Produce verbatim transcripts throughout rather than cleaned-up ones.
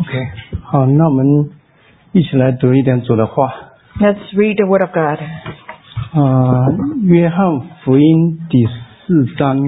OK， 好，那我们一起来读一点主的话。 Let's read the Word of God. 呃，约翰福音第四章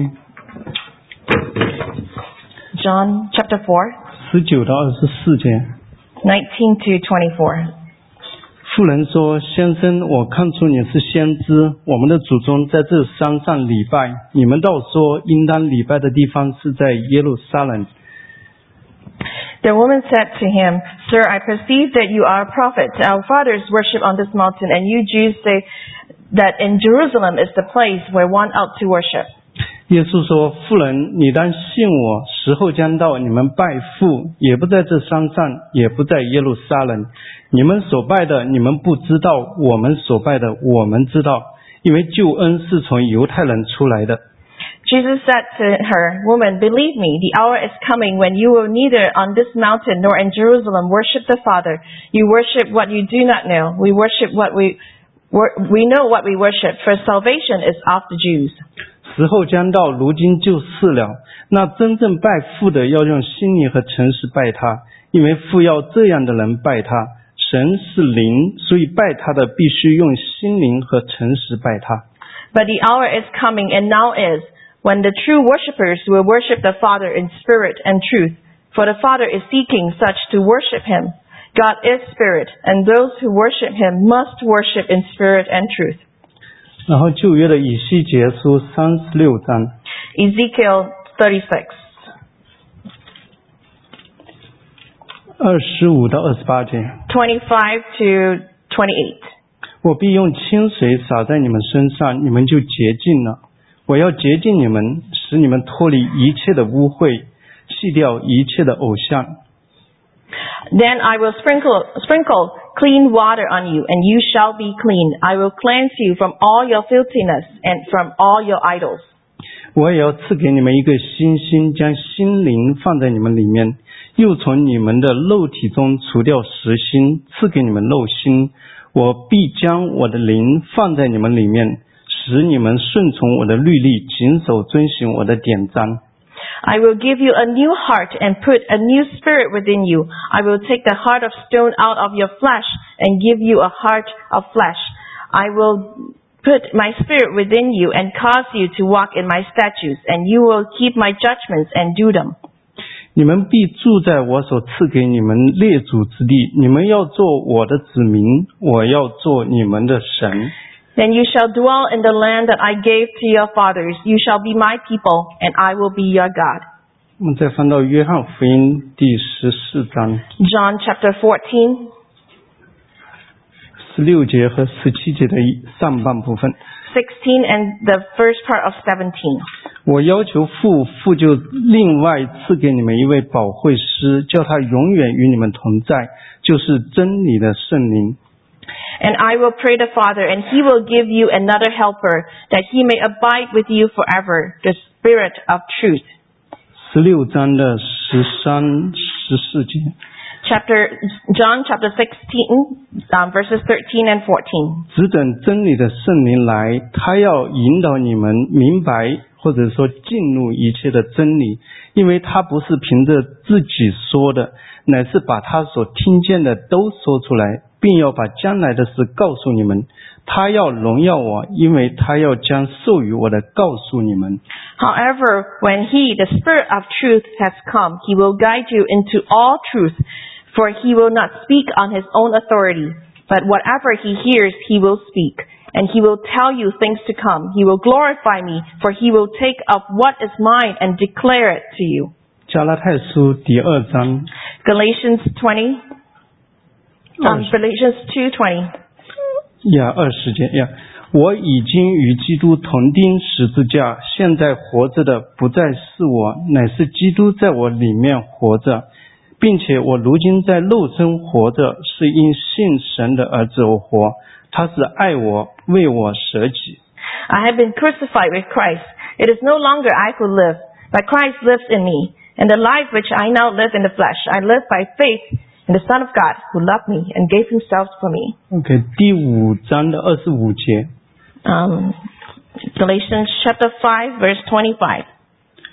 John chapter four, 十九到二十四节。 nineteen to twenty-four. 妇人说：“先生，我看出你是先知。我们的祖宗在这山上礼拜，你们倒说应当礼拜的地方是在耶路撒冷。” The woman said to him, Sir, I perceive that you are a prophet. Our fathers worship on this mountain, and you Jews say that in Jerusalem is the place where one ought to worship. 耶稣说：“妇人，你当信我，时候将到，你们拜父，也不在这山上，也不在耶路撒冷。你们所拜的，你们不知道；我们所拜的，我们知道，因为救恩是从犹太人出来的。” Jesus said to her, Woman, believe me, the hour is coming when you will neither on this mountain nor in Jerusalem worship the Father. You worship what you do not know. We worship what we we know what we worship, for salvation is of the Jews. 时候将到，如今就是了。那真正拜父的，要用心灵和诚实拜他，因为父要这样的人拜他。神是灵，所以拜他的必须用心灵和诚实拜他。 But the hour is coming, and now is, when the true worshippers will worship the Father in spirit and truth. For the Father is seeking such to worship Him. God is spirit, and those who worship Him must worship in spirit and truth. 然后旧约的以西结书三十六章 Ezekiel thirty-six. 二十五到二十八节。 twenty-five to twenty-eight. 我必用清水洒在你们身上，你们就洁净了。我要洁净你们，使你们脱离一切的污秽，弃掉一切的偶像。 Then I will sprinkle, sprinkle clean water on you, and you shall be clean. I will cleanse you from all your filthiness and from all your idols. 我也要赐给你们一个新心，将心灵放在你们里面，又从你们的肉体中除掉实心，赐给你们肉心。我必将我的灵放在你们里面，使你们顺从我的律例，谨守遵行我的典章。 I will give you a new heart and put a new spirit within you. I will take the heart of stone out of your flesh and give you a heart of flesh. I will put my spirit within you and cause you to walk in my statutes, and you will keep my judgments and do them. 你们必住在我所赐给你们列祖之地，你们要做我的子民，我要做你们的神。 Then you shall dwell in the land that I gave to your fathers. You shall be my people, and I will be your God. 我们再翻到约翰福音第十四章 John chapter fourteen. 十六节和十七节的上半部分。 sixteen and the first part of seventeen. 我要求父，父就另外赐给你们一位保惠师，叫他永远与你们同在，就是真理的圣灵。 And I will pray the Father, and He will give you another helper, that He may abide with you forever, the Spirit of truth. 十六章的十三、十四节。 Chapter John chapter sixteen, um, verses thirteen and fourteen. 只等真理的圣灵来，他要引导你们明白，或者说进入一切的真理，因为他不是凭着自己说的，乃是把他所听见的都说出来，并要把将来的事告诉你们。他要荣耀我，因为他要将授予我的告诉你们。 However, when He, the Spirit of truth, has come, He will guide you into all truth, for He will not speak on His own authority, but whatever He hears, He will speak, and He will tell you things to come. He will glorify me, for He will take up what is mine and declare it to you. 加拉太书第二章 Galatians twenty. Um, Galatians two twenty. 呀，二十节呀，我已经与基督同钉十字架，现在活着的不再是我，乃是基督在我里面活着，并且我如今在肉身活着，是因信神的儿子而活，他是爱我，为我舍己。 I have been crucified with Christ. It is no longer I who live, but Christ lives in me. And the life which I now live in the flesh, I live by faith in the Son of God, who loved me and gave Himself for me. OK， 第五章的二十五节。 Um, Galatians chapter five, verse twenty-five.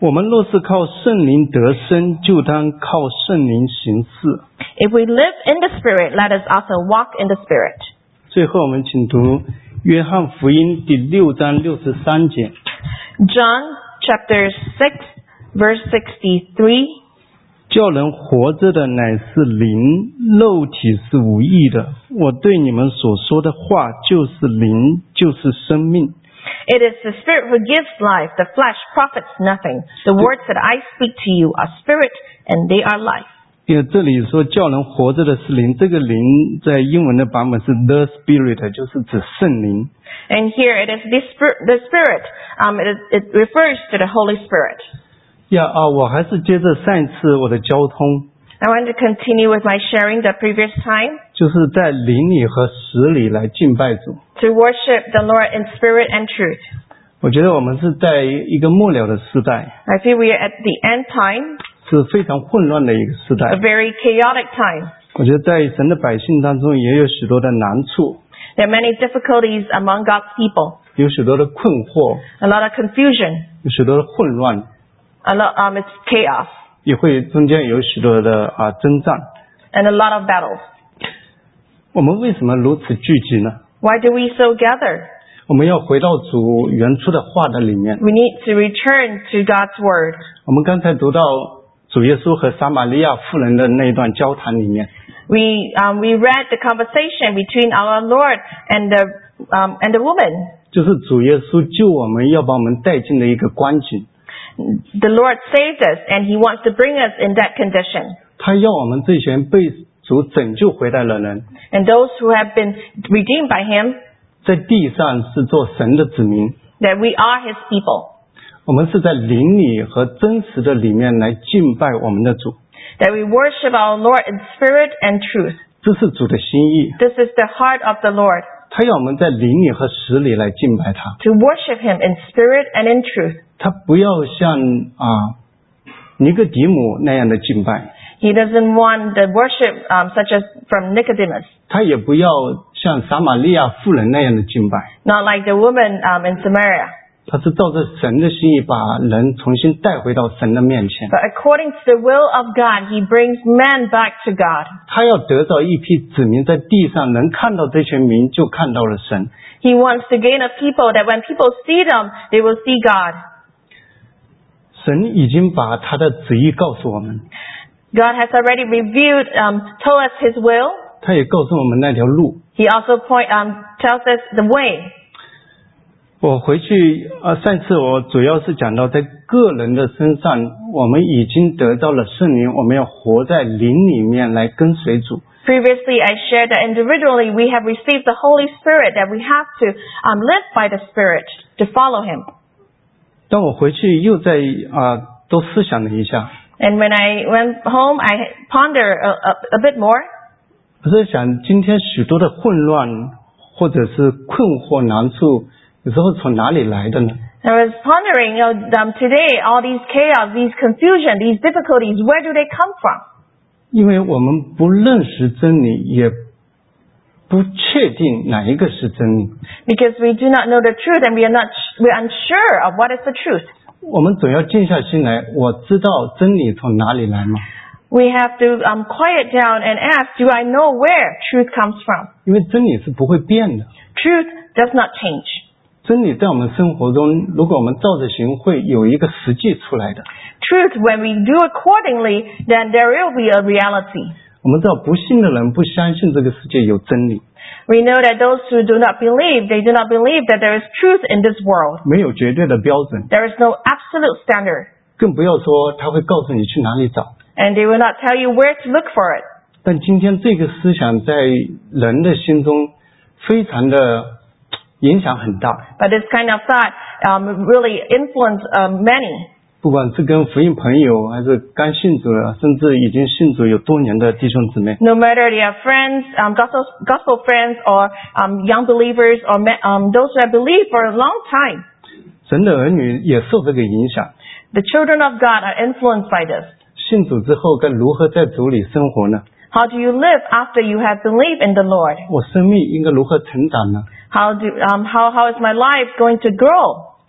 我们若是靠圣灵得生，就当靠圣灵行事。 If we live in the Spirit, let us also walk in the Spirit. 最后我们请读约翰福音第六章六十三节。 John chapter six, verse sixty-three. 叫人活着的乃是灵，肉体是无益的。我对你们所说的话就是灵，就是生命。 It is the Spirit who gives life. The flesh profits nothing. The words that I speak to you are spirit and they are life. 因为这里说叫人活着的是灵，这个灵在英文的版本是 the spirit， 就是指圣灵。 And here it is the Spirit. The Spirit. Um, it, it refers to the Holy Spirit. 呀啊，我还是接着上一次我的交通， I want to continue with my sharing the previous time. 就是在灵里和实里来敬拜主。 To worship the Lord in spirit and truth. 我觉得我们是在一个末了的时代， I feel we are at the end time, 是非常混乱的一个时 a 代。 very chaotic time. 我觉得在神的百姓当中也有许多的难处， There are many difficulties among God's people, 有许多的困惑， a lot of confusion, 有许多的混乱， a lot, um, it's chaos, 也会中间有许多的啊征战。 and a lot of battles. 我们为什么如此聚集呢？ Why do we so gather? 我们要回到主原初的话的里面。 We need to return to God's Word. 我们刚才读到主耶稣和撒玛利亚妇人的那一段交谈里面， We, um, we read the conversation between our Lord and the, um, and the woman. 就是主耶稣救我们，要把我们带进的一个光景。 The Lord saved us and He wants to bring us in that condition. 他要我们这些被主拯救回来的人， And those who have been redeemed by Him, 在地上是做神的子民。 that we are His people. 我们是在灵里和真实的里面来敬拜我们的主， That we worship our Lord in spirit and truth. 这是主的心意。 This is the heart of the Lord. 他要我们在灵里和实里来敬拜他， To worship Him in spirit and in truth. 他不要像啊尼哥底母那样的敬拜， He doesn't want the worship um, such as from Nicodemus. 他也不要像撒玛利亚妇人那样的敬拜。 Not like the woman um, in Samaria. 他是照着神的心意把人重新带回到神的面前， But according to the will of God, He brings man back to God. 他要得到一批子民在地上，能看到这些民就看到了神。 He wants to gain a people that when people see them, they will see God. 神已经把他的旨意告诉我们， God has already revealed, um, told us His will. 他也告诉我们那条路。 He also point, um, tells us the way. 我回去啊，上次我主要是讲到在个人的身上，我们已经得到了圣灵，我们要活在灵里面来跟随主。 Previously, I shared that individually we have received the Holy Spirit, that we have to um, live by the Spirit to follow Him. 当我回去又在啊多思想了一下， And when I went home, I pondered a, a, a bit more. 我在想今天许多的混乱或者是困惑难处，有时候从哪里来的呢？ I was pondering, you know, um, today, all these chaos, these confusion, these difficulties, where do they come from? 因为我们不认识真理，也不确定哪一个是真理。 Because we do not know the truth and we are not, we're unsure of what is the truth. 我们总要静下心来，我知道真理从哪里来吗？ We have to um, quiet down and ask, do I know where truth comes from? 因为真理是不会变的， Truth does not change. 真理在我们生活中，如果我们照着行，会有一个实际出来的。 Truth, when we do accordingly, then there will be a reality. 我们知道不信的人不相信这个世界有真理， We know that those who do not believe, they do not believe that there is truth in this world. 没有绝对的标准， There is no absolute standard. 更不要说他会告诉你去哪里找。 And they will not tell you where to look for it. 但今天这个思想在人的心中非常的影响很大， But this kind of thought um, really influenced um, many. 不管是跟福音朋友，还是刚信主的，甚至已经信主有多年的弟兄姊妹， No matter they are friends, um, gospel, gospel friends, or um, young believers, or um, those who have believed for a long time, 神的儿女也受这个影响。 the children of God are influenced by this. 信主之后该如何在主里生活呢？ How do you live after you have believed in the Lord? 我生命应该如何成长呢？ How do um, how how is my life going to grow?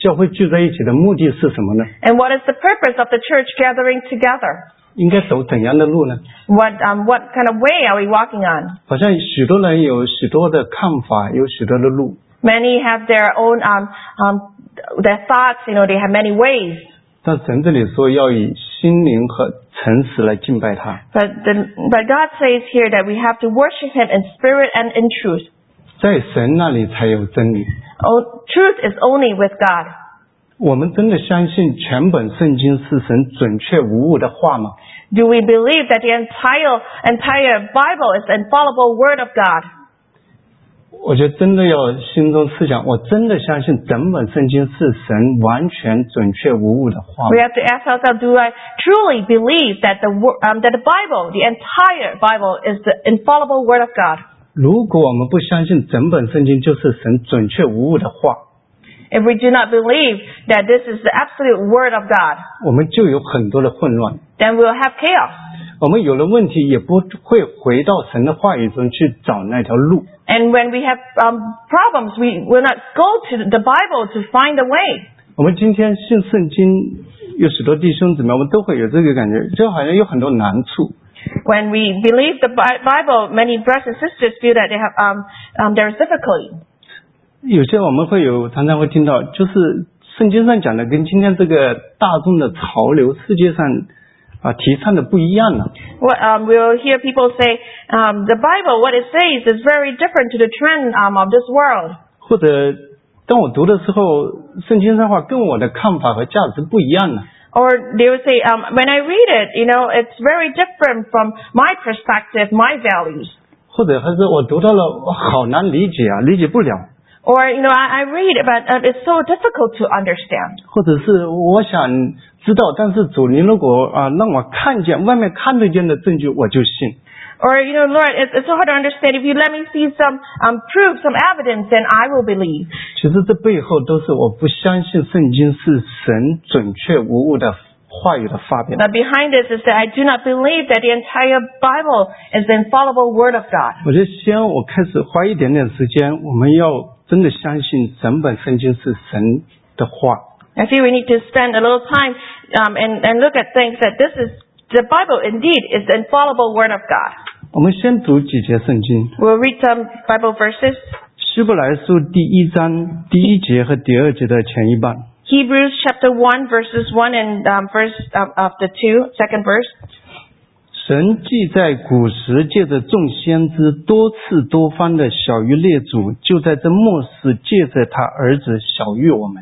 教会聚在一起的目的是什么呢？ And what is the purpose of the church gathering together? 应该走怎样的路呢？ What um, what kind of way are we walking on? 好像许多人有许多的看法，有许多的路。 Many have their own um, um, their thoughts. You know, they have many ways. 但神这里说要以心灵和诚实来敬拜他。 But the, but God says here that we have to worship Him in spirit and in truth. 在神那里才有真理。 Oh, truth is only with God. 我们真的相信全本圣经是神准确无误的话吗？ Do we believe that the entire entire Bible is the infallible Word of God? 我觉得真的要心中思想，我真的相信整本圣经是神完全准确无误的话吗？ We have to ask ourselves: Do I truly believe that the wo- um, that the Bible, the entire Bible, is the infallible Word of God? 如果我们不相信整本圣经就是神准确无误的话， If we do not believe that this is the absolute Word of God, 我们就有很多的混乱。 then we'll have chaos. 我们有了问题，也不会回到神的话语中去找那条路。 And when we have um, problems, we will not go to the Bible to find a way. 我们今天信圣经，有许多弟兄姊妹，我们都会有这个感觉，就好像有很多难处。 When we believe the Bi- Bible, many brothers and sisters feel that they have um, um, there is difficulty. 有些我们会有常常会听到，就是圣经上讲的跟今天这个大众的潮流，世界上啊提倡的不一样了。 What, um, we'll hear people say, um, the Bible, what it says, is very different to the trend um, of this world. 或者当我读的时候，圣经上话跟我的看法和价值不一样了。 Or they would say, um, when I read it, you know, it's very different from my perspective, my values. 或者还是我读到了，我好难理解啊，理解不了。 Or, you know, I, I read, but uh, it's so difficult to understand. 或者是我想知道，但是主，你如果啊让我看见外面看得见的证据，我就信。 Or, you know, Lord, it's, it's so hard to understand. If you let me see some um, proof, some evidence, then I will believe. 其实这背后都是我不相信圣经是神准确无误的话语的发表。 But behind this is that I do not believe that the entire Bible is the infallible Word of God. 我觉得先我开始花一点点时间，我们要真的相信整本圣经是神的话。 I feel we need to spend a little time um, and, and look at things that this is, the Bible indeed is the infallible Word of God. 我们先读几节圣经。 We'll read some Bible verses. 希伯来书第一章第一节和第二节的前一半。 Hebrews chapter one, verses one and um, verse um, of the two, second verse. 神既在古时借着众先知多次多方的晓谕列祖，就在这末世借着他儿子晓谕我们。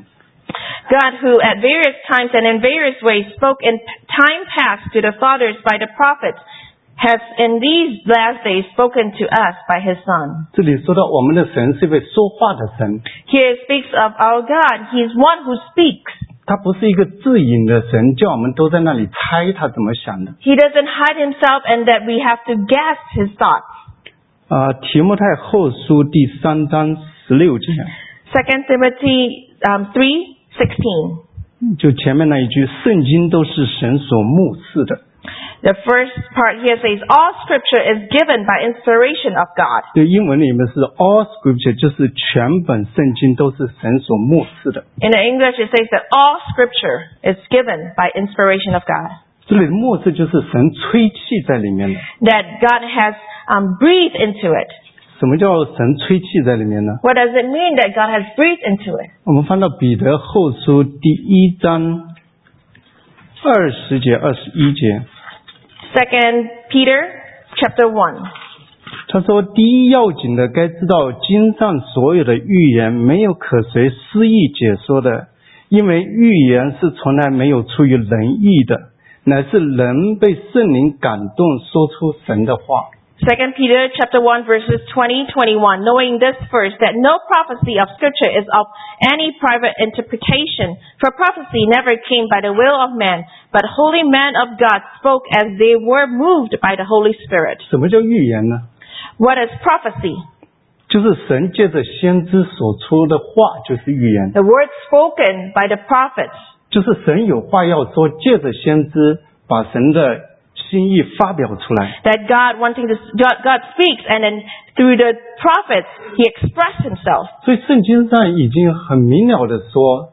God, who at various times and in various ways spoke in time past to the fathers by the prophets, has in these last days spoken to us by His Son. 这里说到我们的神是一位说话的神， Here it speaks of our God. He is one who speaks. 他不是一个自隐的神，叫我们都在那里猜他怎么想的。 He doesn't hide Himself and that we have to guess His thoughts. 啊、提摩太后书第三章十六节， Second Timothy um, three sixteen. 就前面那一句，圣经都是神所目视的。 The first part here says, all scripture is given by inspiration of God. 对，英文里面是 all scripture， 就是全本圣经都是神所目视的。 In the English it says that all scripture is given by inspiration of God. 这里的目视就是神吹气在里面的。 That God has um, breathed into it. 什么叫神吹气在里面呢？ What does it mean that God has breathed into it? 我们翻到彼得后书第一章二十节、二十一节。 Second Peter chapter one. 他说：“第一要紧的，该知道经上所有的预言没有可随私意解说的，因为预言是从来没有出于人意的，乃是人被圣灵感动说出神的话。” Second Peter chapter one verses twenty, twenty-one. Knowing this first, that no prophecy of scripture is of any private interpretation, for prophecy never came by the will of man, but holy men of God spoke as they were moved by the Holy Spirit. 什么叫预言呢？ What is prophecy? 就是神借着先知所出的话，就是预言。 The word spoken by the prophets. 就是神有话要说，借着先知把神的心意发表出来。 That God wanting to, God, God speaks, and then through the prophets, He expressed Himself. 所以圣经上已经很明了的说，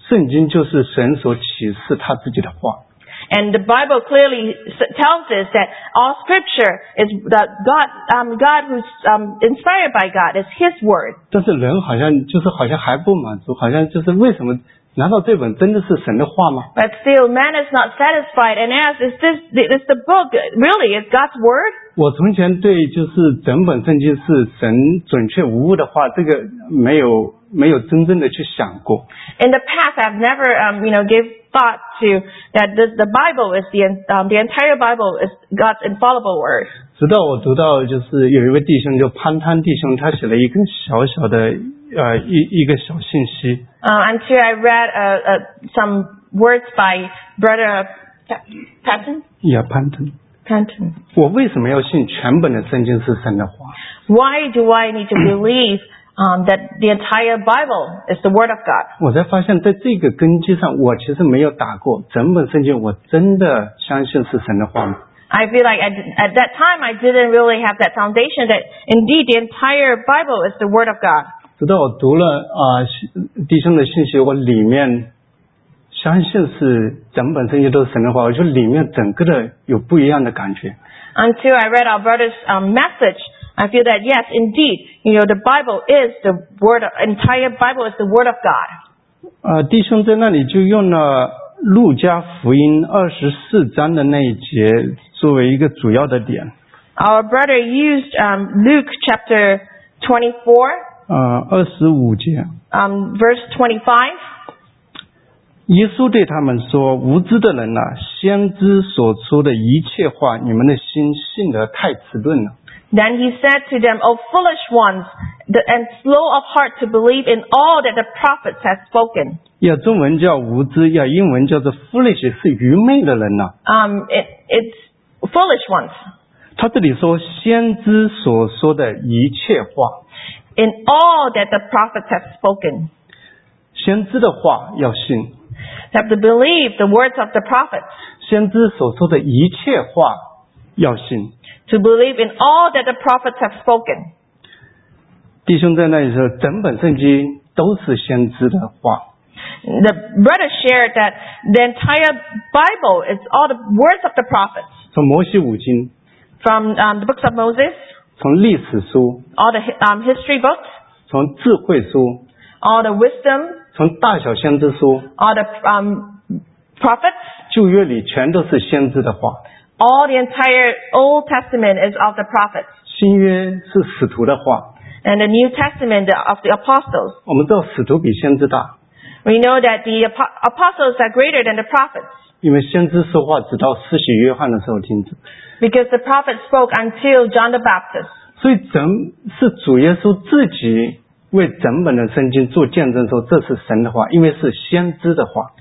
圣经就是神所启示他自己的话。 And the Bible clearly tells us that all Scripture is that God, um, God who's um, inspired by God, is His word. 但是人好像就是好像还不满足，好像就是为什么？难道这本真的是神的话吗？ But still, man is not satisfied and asks, "Is this is the book really is God's word?" 我从前对就是整本圣经是神准确无误的话，这个没有没有真正的去想过。 In the past, I've never, um, you know, give thought to that the, the Bible is the um, the entire Bible is God's infallible word. 直到我读到就是有一位弟兄，就潘汤弟兄，他写了一个小小的呃一一个小信息。 Uh, until I read uh, uh, some words by Brother Patton. Yeah, Panton. Patton. 我为什么要信全本的圣经是神的话？ Why do I need to believe um, that the entire Bible is the word of God? 我才发现在这个根基上，我其实没有打过整本圣经，我真的相信是神的话吗？ I feel like I, at that time I didn't really have that foundation that indeed the entire Bible is the word of God. 直到我读了啊、呃、弟兄的信息，我里面相信是整本圣经都是神的话，我就里面整个的有不一样的感觉。 Until I read our brother's um, message, I feel that yes, indeed, you know, the Bible is the word, of, entire Bible is the word of God. 呃，弟兄在那里就用了路加福音二十四章的那一节作为一个主要的点。 Our brother used um, Luke chapter twenty-four, 呃，二十五节。 um, verse twenty-five. 耶稣对他们说：“无知的人啊，先知所说的一切话，你们的心信得太迟钝了。” Then he said to them, O foolish ones, the, and slow of heart to believe in all that the prophets have spoken. 呀，中文叫无知，呀，英文叫做 foolish， 是愚昧的人呐、 啊。Um, it, it's foolish ones. 他这里说先知所说的一切话。 In all that the prophets have spoken. 先知的话要信。 Have to believe the words of the prophets. 先知所说的一切话要信。 To believe in all that the prophets have spoken. 弟兄在那里说，整本圣经都是先知的话。 The brother shared that the entire Bible is all the words of the prophets. 从摩西五经。 From um, the books of Moses. 从历史书。 All the um, history books. 从智慧书。 All the wisdom. 从大小先知书。 All the um, prophets. 旧约里全都是先知的话。 All the entire Old Testament is of the prophets. 新约是使徒的话。 And the New Testament of the apostles. 我们知道使徒比先知大。 We know that the apostles are greater than the prophets. 因为先知说话直到施洗约翰的时候停止。 Because the prophets spoke until John the Baptist. 所以整是主耶稣自己为整本的圣经做见证说这是神的话，因为是先知的话。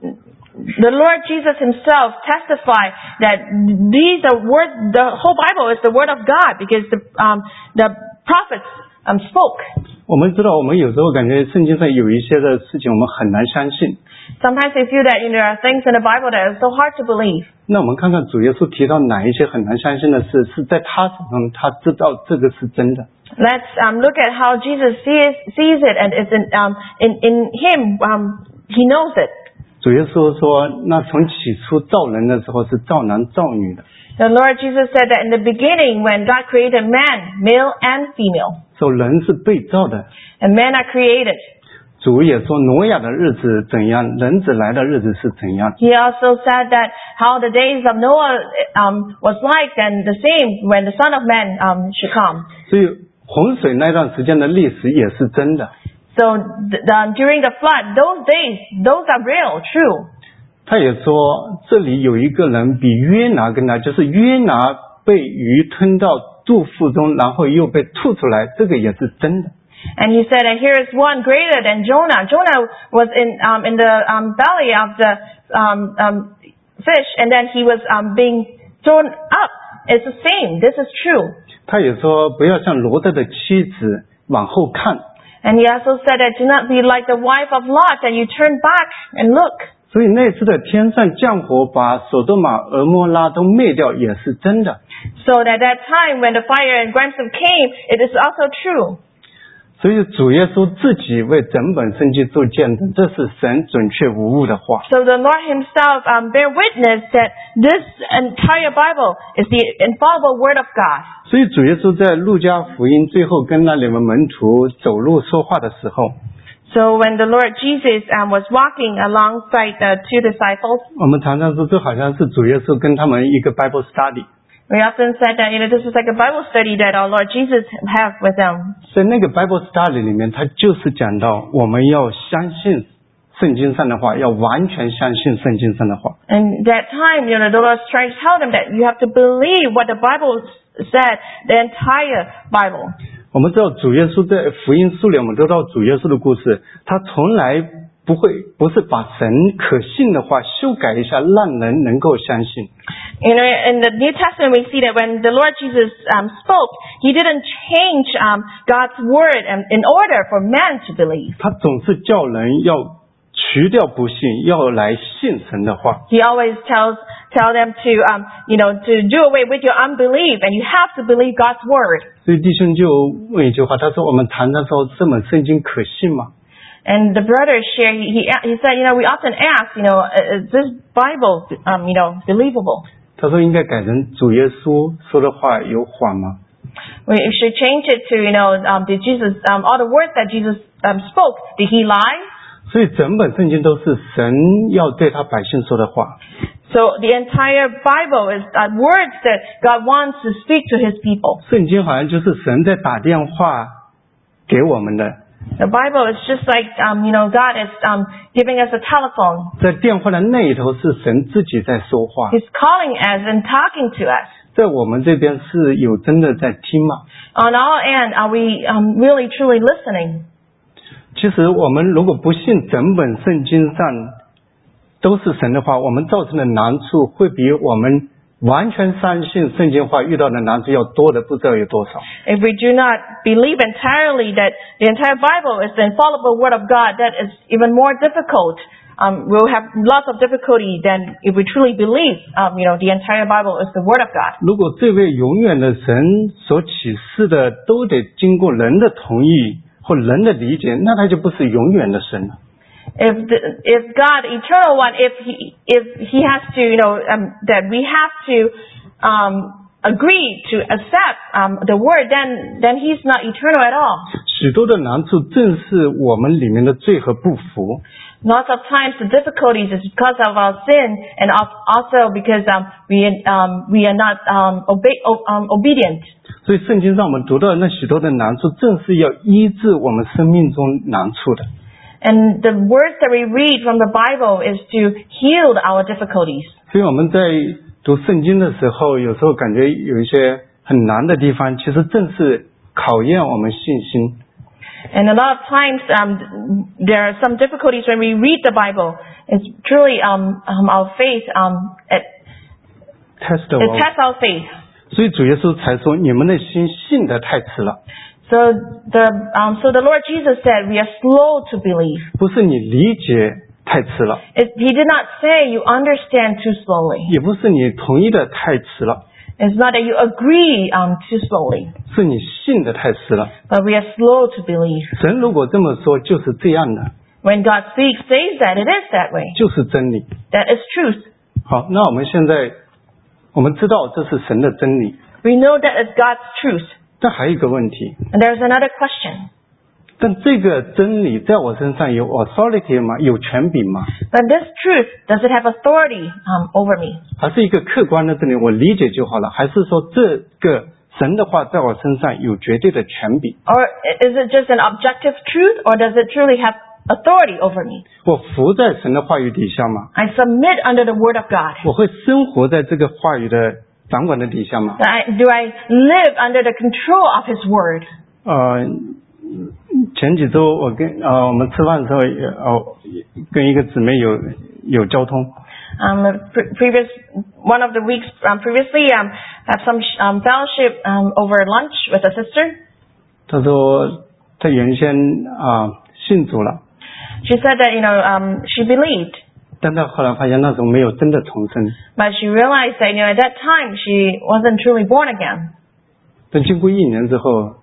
The Lord Jesus himself testified that these are words, the whole Bible is the word of God because the, um, the prophets um, spoke. 我们知道我们有时候感觉圣经上有一些的事情我们很难相信。 Sometimes we feel that you know, there are things in the Bible that are so hard to believe. 那我们看看主耶稣提到哪一些很难相信的事，是在他手上他知道这个是真的。 Let's um, look at how Jesus sees, sees it and is in, um, in, in him, um, he knows it. 主耶稣说，那从起初造人的时候是造男造女的。 The Lord Jesus said that in the beginning when God created man, male and female. 说人是被造的。 And men are created. 主也说挪亚的日子怎样，人子来的日子是怎样。 He also said that how the days of Noah um, was like and the same when the Son of Man um, should come. 所以洪水那段时间的历史也是真的。 So the, the, during the flood, those days, those are real, true. 他也说这里有一个人比约拿更大，就是约拿被鱼吞到肚腹中，然后又被吐出来，这个也是真的。 And he said, and here is one greater than Jonah. Jonah was in um, in the um, belly of the um, um, fish, and then he was um, being thrown up. It's the same. This is true. 他也说不要像罗德的妻子往后看。 And he also said that do not be like the wife of Lot, and you turn back and look. 所以那次的天上降火把索多玛、俄摩拉都灭掉也是真的。 So that that time when the fire and brimstone came, it is also true. 所以主耶稣自己为整本圣经做见证，这是神准确无误的话。 So the Lord himself um, bear witness that this entire Bible is the infallible word of God. 所以主耶稣在路加福音最后跟那两位门徒走路说话的时候， So when the Lord Jesus um, was walking alongside the two disciples, 我们常常说这好像是主耶稣跟他们一个 Bible study。 we often said that, you know, this is like a Bible study that our Lord Jesus have with them. 在那个 Bible study 里面，他就是讲到我们要相信圣经上的话，要完全相信圣经上的话。 And that time, you know, the Lord was trying to tell them that you have to believe what the Bible said, the entire Bible. 我们知道主耶稣在福音书里，我们都知道主耶稣的故事，他从来不会不是把神可信的话修改一下，让人能够相信。 You know, in the New Testament, we see that when the Lord Jesus um, spoke, He didn't change um, God's word um, in order for man to believe. 他总是叫人要除掉不信，要来信神的话。 He always tells tell them to um, you know to do away with your unbelief, and you have to believe God's word. 所以弟兄就问一句话，他说：“我们常常说这本圣经可信吗？” And the brother shared, he, he he said, you know, we often ask, you know, is this Bible, um, you know, believable? 他说应该改成主耶稣说的话有谎吗？ We should change it to, you know, um, did Jesus, um, all the words that Jesus um, spoke, did he lie? 所以整本圣经都是神要对他百姓说的话。 So the entire Bible is uh, words that God wants to speak to His people. 圣经好像就是神在打电话给我们的， The Bible is just like, um, you know, God is um, giving us a telephone. 在电话的那一头是神自己在说话， He's calling us and talking to us. 在我们这边是有真的在听吗？ On our end, are we um, really truly listening? 其实我们如果不信整本圣经上都是神的话，我们造成的难处会比我们完全相信圣经话遇到的难处要多的不知道有多少。 If we do not believe entirely that the entire Bible is the infallible Word of God, that is even more difficult. Um, we'll have lots of difficulty than if we truly believe, um, you know, the entire Bible is the Word of God. 如果这位永远的神所启示的都得经过人的同意或人的理解，那他就不是永远的神了。 If the, if God, eternal one, if he if he has to, you know, um, that we have to um, agree to accept um, the word, then then he's not eternal at all. 许多的难处正是我们里面的罪和不服。 Lots of times the difficulties is because of our sin, and also because um, we um, we are not um, obe um, obedient. 所以圣经上我们读到的那许多的难处，正是要医治我们生命中难处的。 And the words that we read from the Bible is to heal our difficulties. 所以我们在读圣经的时候，有时候感觉有一些很难的地方，其实正是考验我们信心。 And a lot of times um, there are some difficulties when we read the Bible. It's truly um, um, our faith. Um, it, Test it tests our faith. 所以主耶稣才说：“你们的心信得太迟了。” So the um, so the Lord Jesus said we are slow to believe. 不是你理解太迟了， It, he did not say you understand too slowly. 也不是你同意的太迟了， It's not that you agree um, too slowly, 是你信的太迟了。 but we are slow to believe. 神如果这么说，就是这样的， When God speaks, says that, it is that way. 就是真理。 That is truth. 好，那我们现在我们知道这是神的真理， We know that is God's truth. 但还有一个问题， And there's another question. 但这个真理在我身上有 authority 吗？有权柄吗？ But this truth, does it have authority um, over me? 还是一个客观的真理，我理解就好了？还是说这个神的话在我身上有绝对的权柄？ Or is it just an objective truth, or does it truly have authority over me? 我服在神的话语底下吗？ I submit under the word of God. 我会生活在这个话语的掌管的底下吗？ I, do I live under the control of His word? 呃，前几周我跟呃我们吃饭的时候也呃跟一个姊妹有有交通， Um, the pre- previous one of the weeks um, previously, um, have some sh- um, fellowship um, over lunch with a sister. 她说她原先啊、信主了， She said that you know um, she believed, 但她后来发现那时候没有真的重生。 but she realized that you know at that time she wasn't truly born again. 但经过一年之后，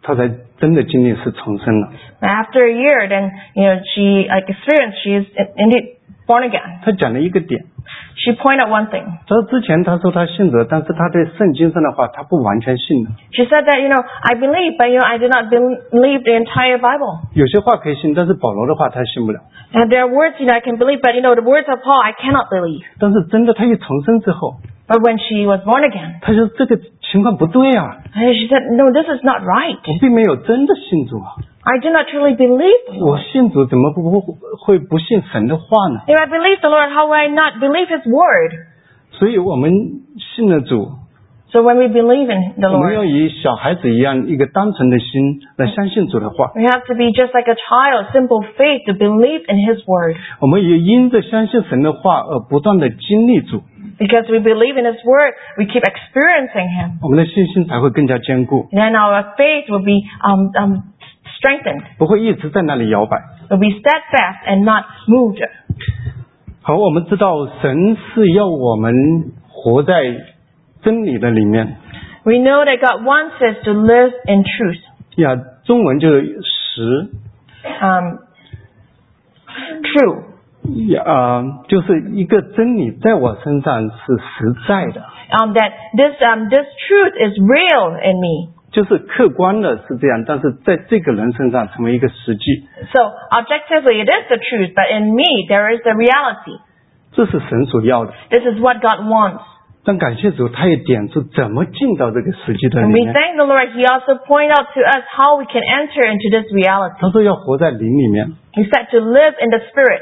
他才真的经历是重生了。 After a year, then, you know, she like experienced she is indeed born again. 他讲了一个点， She pointed out one thing. 他说之前他说他信主，但是他对圣经上的话他不完全信的。 She said that, you know, I believe, but, you know, I did not believe the entire Bible. 有些话可以信，但是保罗的话他信不了。 And there are words, you know, I can believe, but, you know, the words of Paul, I cannot believe. 但是真的他一重生之后， But when she was born again, 他说这个情况不对啊， she said, no, this is not right. 我并没有真的信主啊， I do not truly believe the 我 Lord. 信主怎么不不会不信神的话呢？ If I believe the Lord, how would I not believe His word? 所以我们信了主， So when we believe in the 我们要 Lord, 以小孩子一样一个单纯的心来相信主的话， we have to be just like a child, simple faith to believe in His word. 我们也因着相信神的话而不断的经历主， Because we believe in His word, we keep experiencing Him. 我们的信心才会更加坚固， Then our faith will be um, um, strengthened. 不会一直在那里摇摆。 Will be steadfast and not moved. 好，我们知道神是要我们活在真理的里面 We know that God wants us to live in truth. 呀，中文就是实 Um, true. 呀、呃，就是一个真理在我身上是实在的， Um, that this um, this truth is real in me. 就是客观的是这样，但是在这个人身上成为一个实际， So objectively it is the truth, but in me there is the reality. 这是神所要的。 This is what God wants. 但感谢主，他也点出怎么进到这个实际的 And 里 we 面。 thank the Lord. He also pointed out to us how we can enter into this reality. 他说要活在灵里面， He said to live in the Spirit.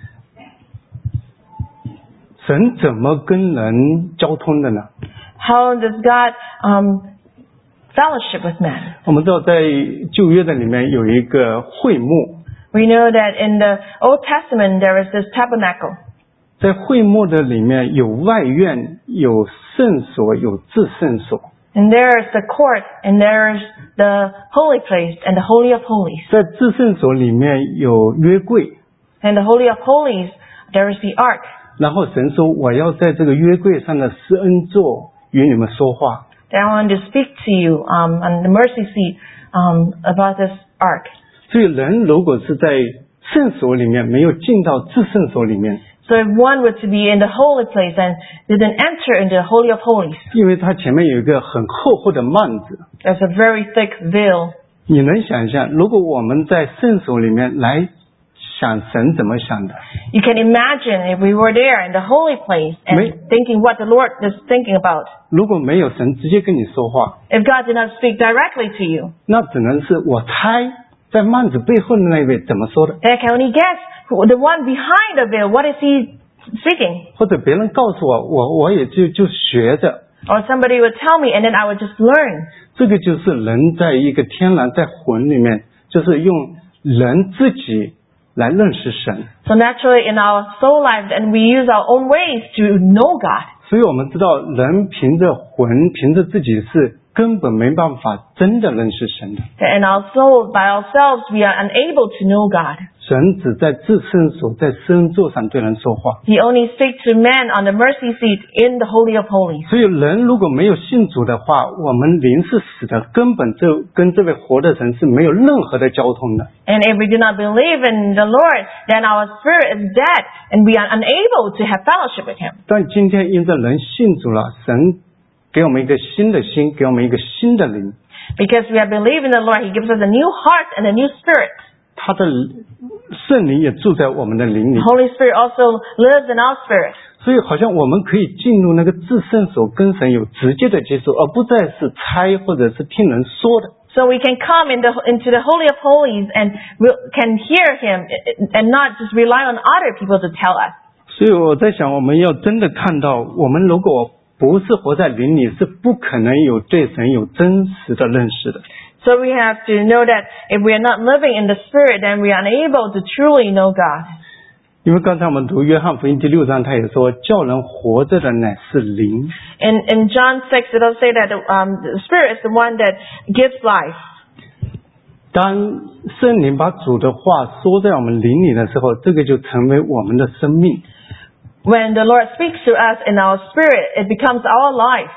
神怎么跟人交通的呢？ How does God um, fellowship with man? 我们知道在旧约的里面有一个会幕， We know that in the Old Testament there is this tabernacle. 在会幕的里面有外院、有圣所、有至圣所。 And there is the court, and there is the holy place, and the Holy of Holies. 在至圣所里面有约柜， And the Holy of Holies, there is the ark. 然后神说我要在这个约柜上的施恩座与你们说话。 That I want to speak to you um, on the mercy seat um, about this ark. 所以人如果是在圣所里面没有进到至圣所里面， So if one were to be in the holy place and didn't enter into the Holy of Holies, 因为它前面有一个很厚厚的幔子， there's a very thick veil. 你能想象如果我们在圣所里面来想神怎么想的， You can imagine if we were there in the holy place and Me- thinking what the Lord is thinking about. 如果没有神直接跟你说话， If God did not speak directly to you, 那只能是我猜在幔子背后的那位怎么说的， then I can only guess who- the one behind the veil, what is he speaking? 或者别人告诉我，我我也就就学着。 Or somebody would tell me and then I would just learn. 这个就是人在一个天然在魂里面，就是用人自己来认识神。 So naturally in our soul life, and we use our own ways to know God. 所以我们知道人凭着魂凭着自己是根本没办法真的认识神的， That in our soul, by ourselves, we are unable to know God. 神只在至圣所在施恩座上对人说话。 He only speaks to men on the mercy seat in the Holy of Holies. 所以人如果没有信主的话，我们灵是死的，根本就跟这位活的神是没有任何的交通的。 And if we do not believe in the Lord, then our spirit is dead and we are unable to have fellowship with Him. 但今天因着人信主了，神给我们一个新的心，给我们一个新的灵， Because we have believed in the Lord, He gives us a new heart and a new spirit. 他的圣灵也住在我们的灵里 The， Holy Spirit also lives in our spirit. 所以好像我们可以进入那个至圣所，跟神有直接的接触，而不再是猜或者是听人说的。 So we can come in the, into the Holy of Holies and we can hear Him and not just rely on other people to tell us. 所以我在想，我们要真的看到，我们如果不是活在灵里，是不可能有对神有真实的认识的。 So we have to know that if we are not living in the Spirit, then we are unable to truly know God. 因为刚才我们读约翰福音第六章，他也说，叫人活着的乃是灵。 In, in John six, it does say that um, the Spirit is the one that gives life. 当圣灵把主的话说在我们灵里的时候，这个就成为我们的生命。 When the Lord speaks to us in our spirit, it becomes our life.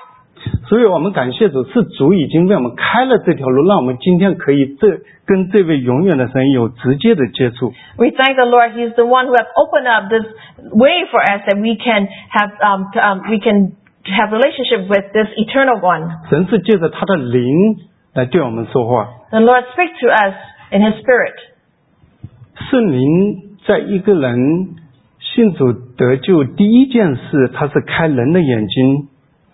所以我们感谢主，是主已经为我们开了这条路，让我们今天可以这跟这位永远的神有直接的接触。 We thank the Lord. He's the one who has opened up this way for us that we can have um, um, we can have relationship with this eternal one. 神是借着他的灵来对我们说话。 The Lord speaks to us in His Spirit. 圣灵在一个人信主得救第一件事，他是开人的眼睛。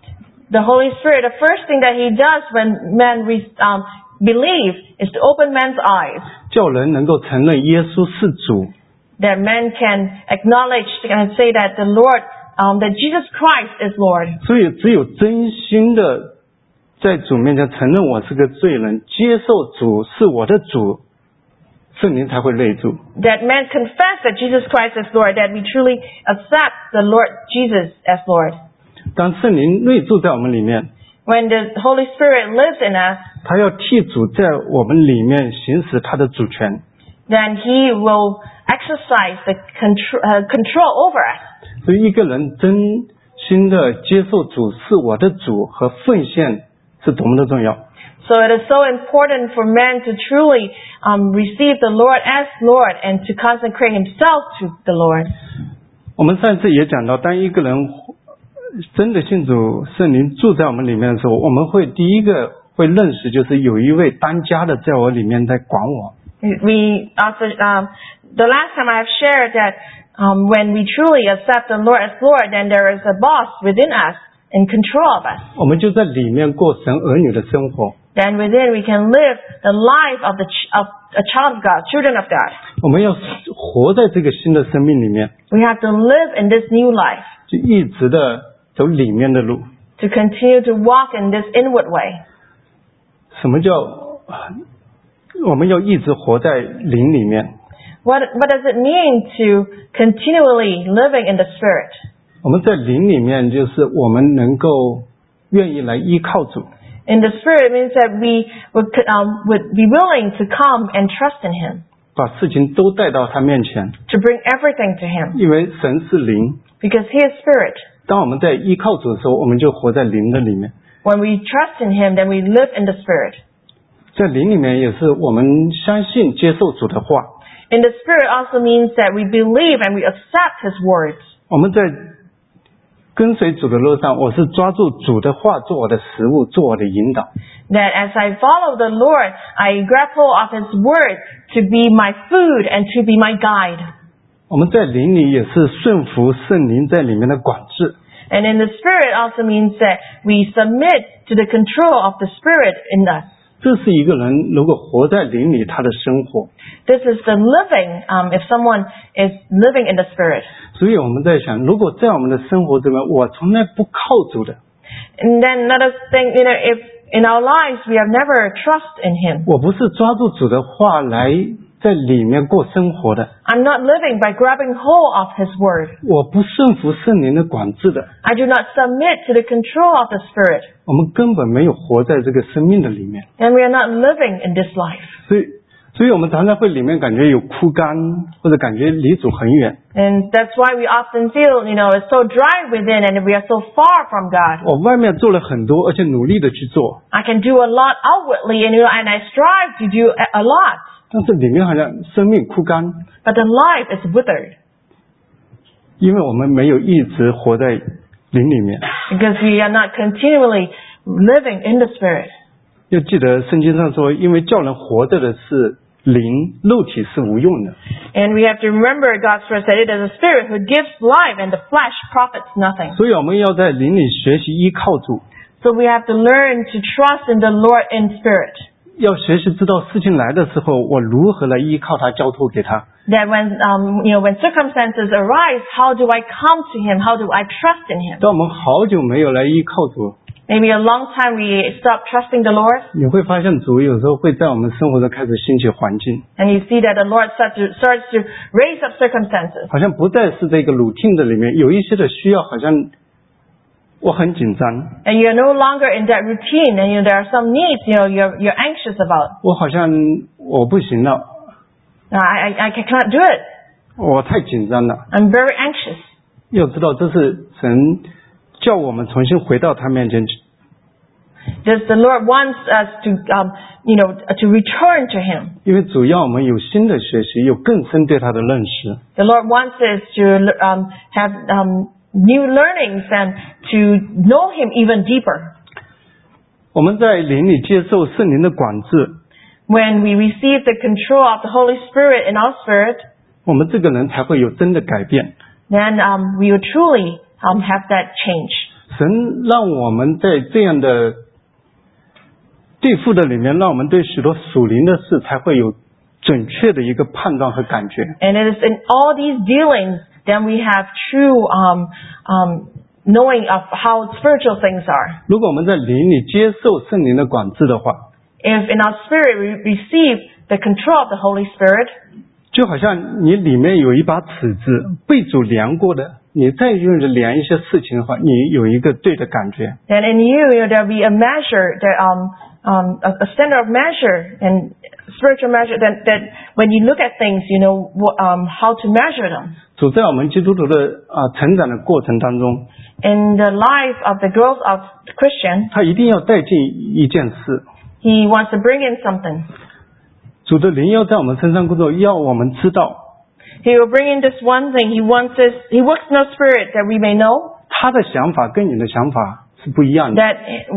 The Holy Spirit, the first thing that He does when man re- um, believe is to open man's eyes, 叫人能够承认耶稣是主。 that man can acknowledge and say that the Lord, um, that Jesus Christ is Lord. 所以只有真心的在主面前承认我是个罪人，接受主是我的主，圣灵才会内住。 That man confess that Jesus Christ is Lord, that we truly accept the Lord Jesus as Lord. 当圣灵内住在我们里面， When the Holy Spirit lives in us, 他要替主在我们里面行使他的主权。 then He will exercise the contr- uh, control over us. 所以一个人真心的接受主是我的主和奉献是多么的重要。 So it is so important for man to truly um, receive the Lord as Lord and to consecrate himself to the Lord. 我们上次也讲到，当一个人真的信主，圣灵住在我们里面的时候，我们会第一个会认识，就是有一位当家的在我里面在管我。 We also, um, the last time I have shared that um, when we truly accept the Lord as Lord, then there is a boss within us in control of us. 我们就在里面过神儿女的生活。 Then within we can live the life of the ch- of a child of God, children of God. 我们要活在这个新的生命里面， We have to live in this new life, 就一直的走里面的路。 to continue to walk in this inward way. 什么叫我们要一直活在灵里面？ What what does it mean to continually living in the Spirit? 我们在灵里面，就是我们能够愿意来依靠主。 In the Spirit, it means that we would um, would be willing to come and trust in Him, 把事情都带到他面前， to bring everything to Him, 因为神是灵。 because He is Spirit. 当我们在依靠主的时候，我们就活在灵的里面。 When we trust in Him, then we live in the Spirit. 在灵里面也是我们相信接受主的话。 In the Spirit also means that we believe and we accept His words. 我们在跟随主的路上，我是抓住主的话做我的食物，做我的引导。 That as I follow the Lord, I grab hold of His word to be my food and to be my guide. 我们在灵里也是顺服圣灵在里面的管制。 And in the Spirit also means that we submit to the control of the Spirit in us. 这是一个人如果活在灵里他的生活。 This is the living, um, if someone is living in the Spirit. 所以我们在想，如果在我们的生活这边，我从来不靠主的， And then another thing, you know, if in our lives we have never trust in Him. 我不是抓住主的话来在里面过生活的， I'm not living by grabbing hold of His word. 我不顺服圣灵的管制的， I do not submit to the control of the Spirit. 我们根本没有活在这个生命的里面。 And we are not living in this life. 所以，所以我们常常会里面感觉有枯干，或者感觉离主很远。 And that's why we often feel, you know, it's so dry within and we are so far from God. 我外面做了很多，而且努力的去做， I can do a lot outwardly and, you know, and I strive to do a a lot. 但是里面好像生命枯干， But the life is withered 因为我们没有一直活在灵里面。 because we are not continually living in the Spirit. 要记得圣经上说，因为叫人活着的是灵，肉体是无用的。 And we have to remember God's word that it is the Spirit who gives life and the flesh profits nothing. 所以我们要在灵里学习依靠主， So we have to learn to trust in the Lord in spirit. 要学习知道事情来的时候，我如何来依靠他，交托给他。 That when, um, you know, when circumstances arise, how do I come to Him? How do I trust in Him? 当我们好久没有来依靠主， Maybe a long time we stop trusting the Lord, 你会发现主有时候会在我们生活中开始兴起环境， and you see that the Lord starts to, starts to raise up circumstances. 好像不再是这个 routine 的里面，有一些的需要，好像我很紧张， And you're no longer in that routine, and you know, there are some needs, you know, you're, you're anxious about. 我好像我不行了， No, I, I, I cannot do it. 我太紧张了。 I'm very anxious. 要知道，这是神叫我们重新回到他面前， Does the Lord wants us to, um, you know, to return to Him? 因为主要我们有新的学习，有更深对他的认识。 The Lord wants us to um, have um, new learnings and to know Him even deeper. 我们在灵里接受圣灵的管制， When we receive the control of the Holy Spirit in our spirit, 我们这个人才会有真的改变。 then um, we will truly um, have that change. 神让我们在这样的对付的里面，让我们对许多属灵的事才会有准确的一个判断和感觉。 And it is in all these dealings that we have true um, um, knowing of how spiritual things are. 如果我们在灵里接受圣灵的管制的话， If in our spirit we receive the control of the Holy Spirit, 就好像你里面有一把尺子，被主量过的，你再用着量一些事情的话，你有一个对的感觉。 then in you, you know, there will be a measure, that, um, um, a, a standard of measure and spiritual measure that, that when you look at things, you know wh- um, how to measure them. 主在我们基督徒的啊、成长的过程当中， In the life of the growth of the Christian, 他一定要带进一件事， He wants to bring in something. 主的灵要在我们身上工作，要我们知道 He will bring in this one thing. He wants us, He works in our spirit that we may know 他的想法跟你的想法是不一样的， that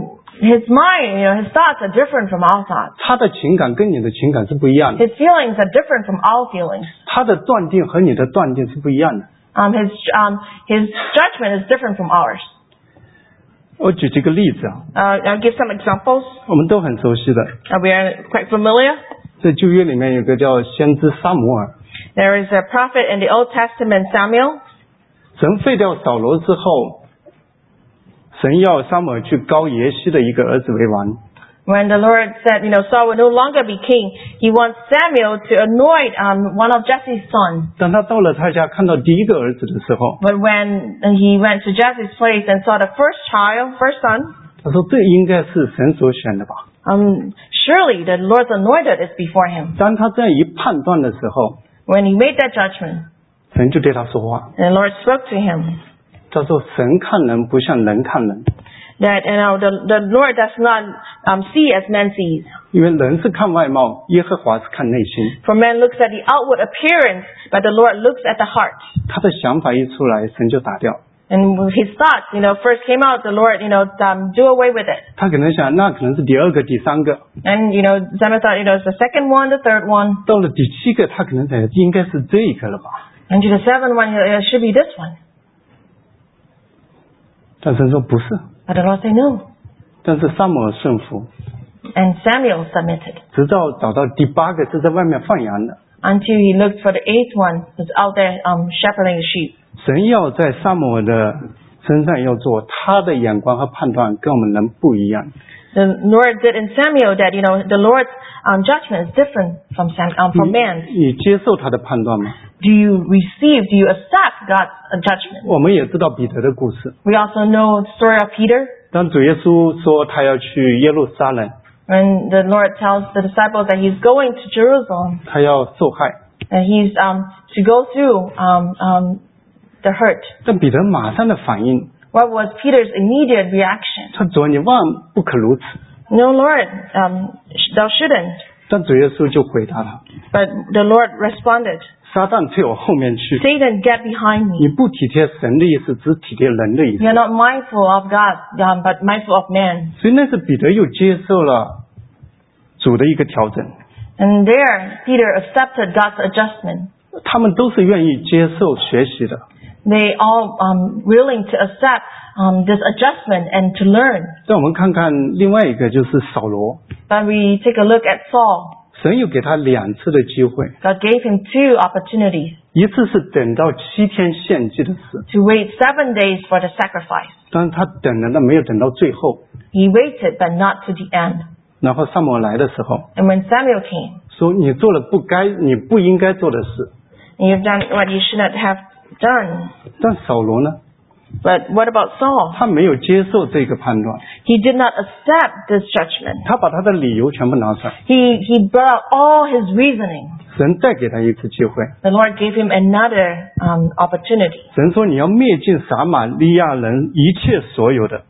His mind, you know, His thoughts are different from our thoughts. 他的情感跟你的情感是不一样的， His feelings are different from our feelings. 他的断定和你的断定是不一样的。 Um, his, um, his judgment is different from ours. 我举几个例子啊， Uh, I'll give some examples. 我们都很熟悉的， Uh, we are quite familiar. 在旧约里面有个叫先知撒母耳， There is a prophet in the Old Testament, Samuel. 神废掉扫罗之后，神要撒母耳去膏耶西的一个儿子为王。 When the Lord said, you know, Saul will no longer be king, He wants Samuel to anoint um, one of Jesse's sons. 当他到了他家看到第一个儿子的时候， But when he went to Jesse's place and saw the first child, first son, 他说这应该是神所选的吧。 um, surely the Lord's anointed is before him. 当他这样一判断的时候， When he made that judgment, 神就对他说话， and the Lord spoke to him 他说神看人不像人看人， that, you know, the, the Lord does not um, see as man sees. 因为人是看外貌，耶和华是看内心。 For man looks at the outward appearance, but the Lord looks at the heart. 他的想法一出来，神就打掉。 And his thoughts, you know, first came out, the Lord, you know, um, do away with it. 他可能想，那可能是第二个、第三个， And, you know, Samuel thought, you know, it's the second one, the third one. 到了第七个，他可能想应该是这个了吧。 And to the seventh one, it should be this one. 但神说不是， But the Lord said no. 但是撒母耳顺服， And Samuel submitted 直到找到第八个是在外面放羊的。 until he looked for the eighth one who's out there um, shepherding the sheep. 神要在撒母耳的身上要做，他的眼光和判断跟我们人不一样。 The Lord did in Samuel that, you know, the Lord's um, judgment is different from Sam, um, from man's. 你接受他的判断吗？ Do you receive, do you accept God's uh, judgment? 我们也知道彼得的故事， We also know the story of Peter. 当主耶稣说他要去耶路撒冷， When the Lord tells the disciples that he's going to Jerusalem, 他要受害， and he's um, to go through um, um, the hurt. 但彼得马上的反应， What was Peter's immediate reaction? 他主啊，你万不可如此。 No, Lord, um, sh- thou shouldn't. 但主耶稣就回答他， But the Lord responded, 撒旦退我后面去， Satan, get behind 你 me. 不体贴神的意思，只体贴人的意思。 You're not mindful of God, um, but mindful of man. 所以那是彼得又接受了主的一个调整， And there, Peter accepted God's adjustment. 他们都是愿意接受学习的。 They all um, willing to accept um, this adjustment and to learn. 让我们看看另外一个就是扫罗， But we take a look at Saul. 神又给他两次的机会， God gave him two opportunities 一次是等到七天献祭的事， to wait seven days for the sacrifice. 但是他等了，但没有等到最后。 He waited, but not to the end. 然后撒母耳来的时候， And when Samuel came, 说你做了不该、你不应该做的事。 you've done what you should not have done. 但扫罗呢， But what about Saul? 他没有接受这个判断， He did not accept this judgment. 他把他的理由全部拿出来。 He, he brought out all his reasoning. 神再给他一次机会， The Lord gave him another um, opportunity. 神说你要灭尽撒玛利亚人一切所有的。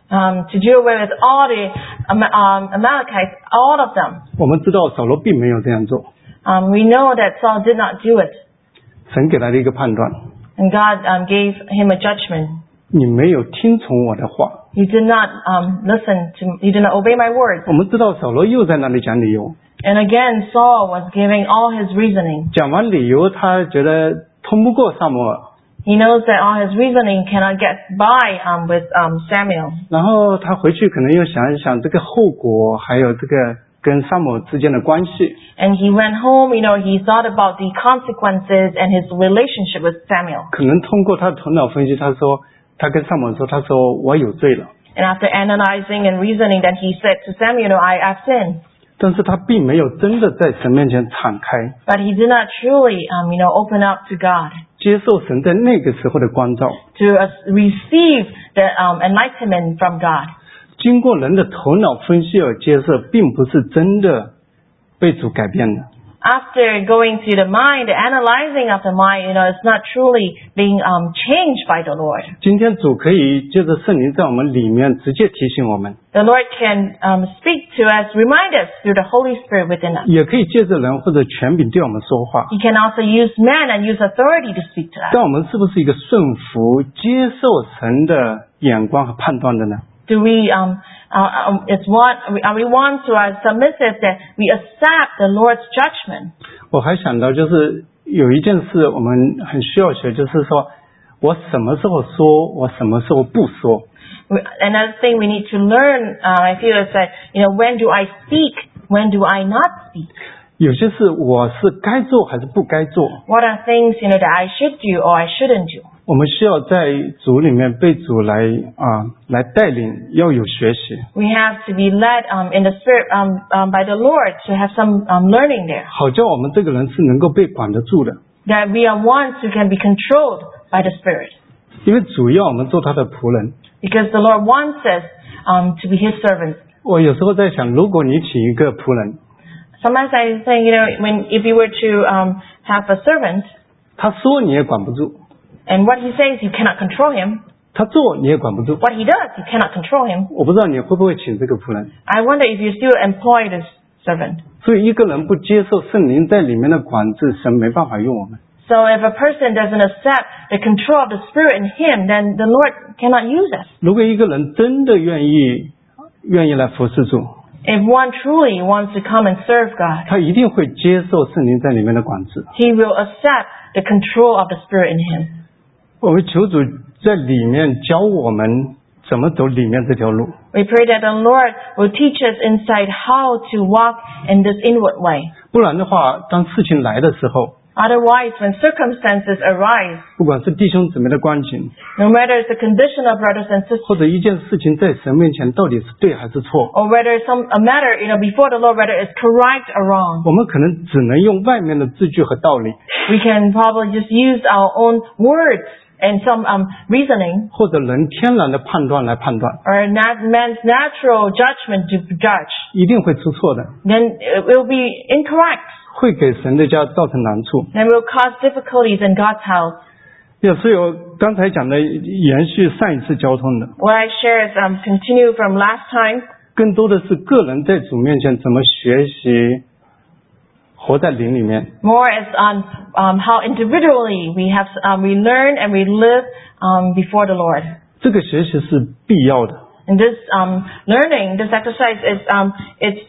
um, to do away with all the um, um, Amalekites, all of them. 我们知道扫罗并没有这样做， Um, we know that Saul did not do it. 神给他的一个判断， And God um, gave him a judgment. 你没有听从我的话。 You did not um, listen to, you did not obey my words. 我们知道扫罗又在那里讲理由， And again, Saul was giving all his reasoning. 讲完理由他觉得通不过撒母耳， He knows that all his reasoning cannot get by um, with um, Samuel. 然后他回去可能又想一想这个后果，还有这个跟撒母耳之间的关系， And he went home, you know, he thought about the consequences and his relationship with Samuel. 可能通过他的头脑分析，他说他跟撒母耳说，他说我有罪了， And after analyzing and reasoning, then he said to Samuel, you know, I have sinned. 但是他并没有真的在神面前敞开， But he did not truly, um, you know, open up to God 接受神在那个时候的光照。 to uh, receive the um, enlightenment from God. 经过人的头脑分析而接受，并不是真的被主改变的。 After going through the mind, the analyzing of the mind, you know, it's not truly being um, changed by the Lord. 今天主可以借着圣灵在我们里面直接提醒我们， The Lord can um, speak to us, remind us through the Holy Spirit within us. 也可以借着人或者权柄对我们说话。 He can also use man and use authority to speak to us. 但我们是不是一个顺服、接受神的眼光和判断的呢？ Do we, um, uh, um, it's one, are we ones who are submissive that we accept the Lord's judgment? 我还想到就是有一件事我们很需要学，就是说我什么时候说，我什么时候不说。 We- Another thing we need to learn, uh, I feel, is that, you know, when do I speak? When do I not speak? 有些事我是该做还是不该做， What are things, you know, that I should do or I shouldn't do? 我们需要在主里面被主来啊、来带领，要有学习。 We have to be led um, in the Spirit um, um, by the Lord to have some um, learning there. 好叫我们这个人是能够被管得住的， That we are ones who can be controlled by the Spirit. 因为主要我们做他的仆人。 Because the Lord wants us um, to be His servants. 我有时候在想，如果你请一个仆人， Sometimes I think, you know, when if you were to um, have a servant, 他说你也管不住， and what he says, you cannot control him. 他做你也管不住。 What he does, you cannot control him. 我不知道你会不会请这个仆人。 I wonder if you still employ this servant. 所以一个人不接受圣灵在里面的管制，神没办法用我们。 So if a person doesn't accept the control of the Spirit in him, then the Lord cannot use us. 如果一个人真的愿意愿意来服侍主， If one truly wants to come and serve God, 他一定会接受圣灵在里面的管制。 he will accept the control of the Spirit in him. 我们求主在里面教我们怎么走里面这条路。 We pray that the Lord will teach us inside how to walk in this inward way. 不然的话，当事情来的时候， Otherwise, when circumstances arise, 不管是弟兄姊妹的光景， no matter it's the condition of brothers and sisters, 或者一件事情在神面前到底是对还是错， or whether some a matter, you know, before the Lord, whether it's correct or wrong, 我们可能只能用外面的字句和道理， we can probably just use our own words and some um, reasoning 或者人天然的判断来判断， or nat- man's natural judgment to judge. 一定会出错的， Then it will be incorrect. 会给神的家造成难处。 And will cause difficulties in God's house. 也是有刚才讲的延续上一次交通的， What I share is um, continue from last time. 更多的是个人在主面前怎么学习活在灵里面。 More is on um, how individually we have um, we learn and we live um, before the Lord. 这个学习是必要的， And this um, learning, this exercise is um, it's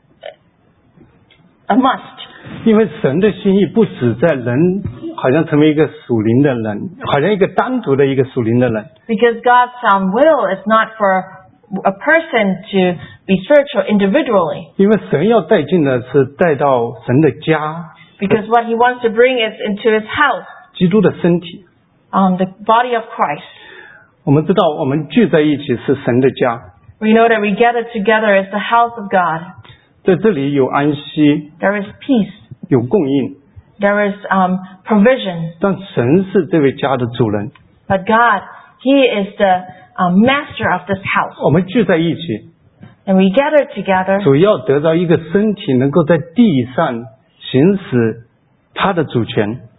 a must. 因为神的心意不止在人好像成为一个属灵的人，好像一个单独的一个属灵的人， Because God's um, will is not for a person to be spiritual individually. 因为神要带进的是带到神的家， Because what He wants to bring is into His house, 基督的身体。 um, the body of Christ. 我们知道我们聚在一起是神的家， We know that we gather together as the house of God. 在这里有安息， There is peace. 有供应， There is um, provision. 但神是这位家的主人。 But God, He is the um, master of this house. 我们聚在一起， And we gather together 主要得到一个身体能够在地上行使他的主权。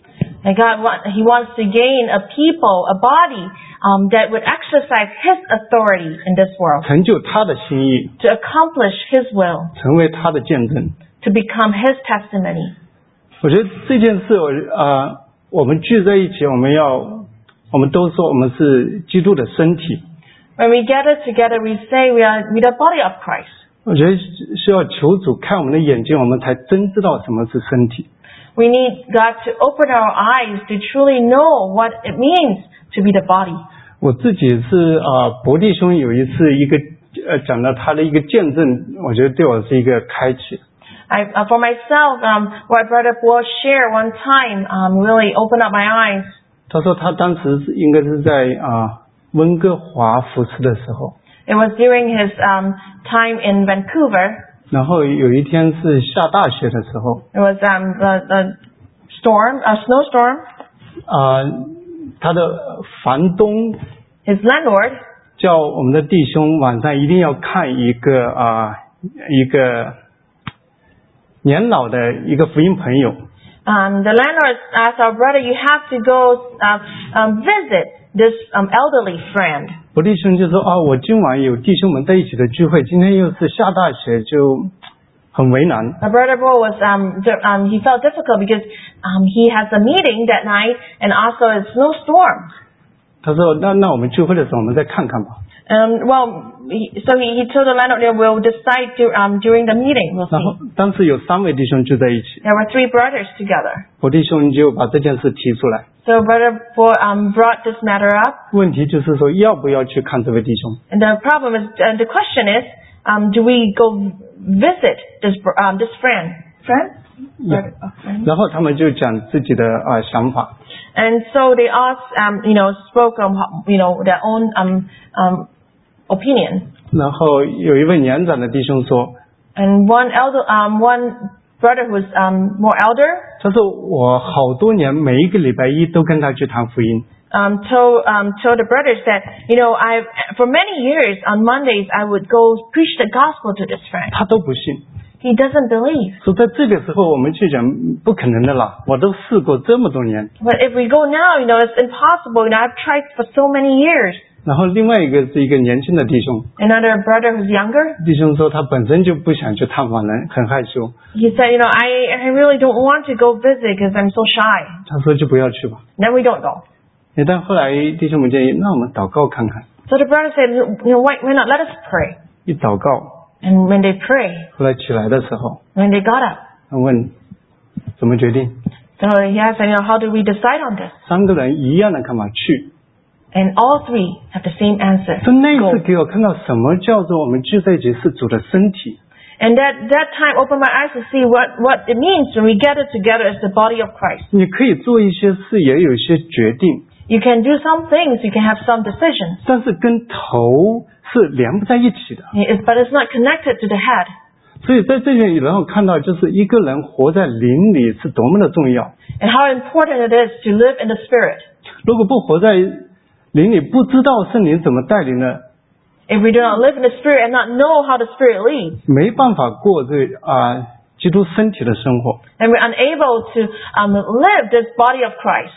And God want, He wants to gain a people, a body um, that would exercise His authority in this world, 成就他的心意， to accomplish His will, 成为他的见证。 to become His testimony. 我觉得这件事，我呃，我们聚在一起，我们要，我们都说我们是基督的身体。 When we gather together, we say we are we are the body of Christ. 我觉得需要求主开我们的眼睛，我们才真知道什么是身体。 We need God to open our eyes to truly know what it means to be the body. 我自己是啊，伯弟兄有一次一个呃讲了他的一个见证，我觉得对我是一个开启。 I, uh, for myself, um, what Brother Bo shared one time um, really opened up my eyes. 他说他当时是应该是在啊温哥华服侍的时候， It was during his um, time in Vancouver. 然后有一天是下大雪的时候， It was um, a, a storm, a snowstorm. 啊，他的房东 His landlord 叫我们的弟兄晚上一定要看一个啊一个年老的一个福音朋友。 Um, the landlord asked our brother, you have to go uh, um, visit this um, elderly friend. 伯弟兄就说啊，我今晚有弟兄们在一起的聚会，今天又是下大雪，就很为难。 My brother Bo was um, di- um, he felt difficult because um, he has a meeting that night and also a snowstorm. 他说那那我们聚会的时候我们再看看吧。 Um, well, he, so he, he told the landlord that we'll decide to, um, during the meeting. We'll 然后 see. 当时有三位弟兄聚在一起， There were three brothers together. 伯弟兄就把这件事提出来， So Brother Bo um, brought this matter up. 问题就是说要不要去看这位弟兄。 And the problem is, uh, the question is, um, do we go visit this br- um, this friend? Friend? Yeah. Oh, friend. 然后他们就讲自己的啊、呃、想法， And so they all, um, you know, spoke of, you know, their own um, um, opinion. 然后有一位年长的弟兄说， And one elder, um, one brother who's um, more elder, 他说我好多年每一个礼拜一都跟他去谈福音， um, told um, told the brothers that, you know, I for many years on Mondays I would go preach the gospel to this friend. 他都不信。 He doesn't believe. 说在这个时候我们去讲不可能的啦，我都试过这么多年。 But if we go now, you know, it's impossible. You know, I've tried for so many years. 然后另外一个是一个年轻的弟兄， Another brother who's younger, 弟兄说他本身就不想去探访人，很害羞。 he said, you know, I, I really don't want to go visit because I'm so shy. 他说就不要去吧。 Then we don't go. 但后来弟兄们建议，那我们祷告看看。 So the brother said, you know, why, why not? Let us pray. 一祷告， And when they pray, 后来起来的时候， when they got up, 他问怎么决定？ so he asked, you know, how do we decide on this? 三个人一样的看法去。 And all three have the same answer. 所以那一 Go. 次给我看到什么叫做我们聚在一起是主的身体。 And that, that time opened my eyes to see what, what it means when we gather together as the body of Christ. 你可以做一些事，也有一些决定， You can do some things, you can have some decisions, 但是跟头是连不在一起的。 It- but it's not connected to the head. 所以在这里然后看到，就是一个人活在灵里是多么的重要。 And how important it is to live in the Spirit. 如果不活在灵里，不知道圣灵怎么带领呢， If we do not live in the Spirit and not know how the Spirit leads, 没办法过这啊、基督身体的生活。 then we're unable to um, live this body of Christ.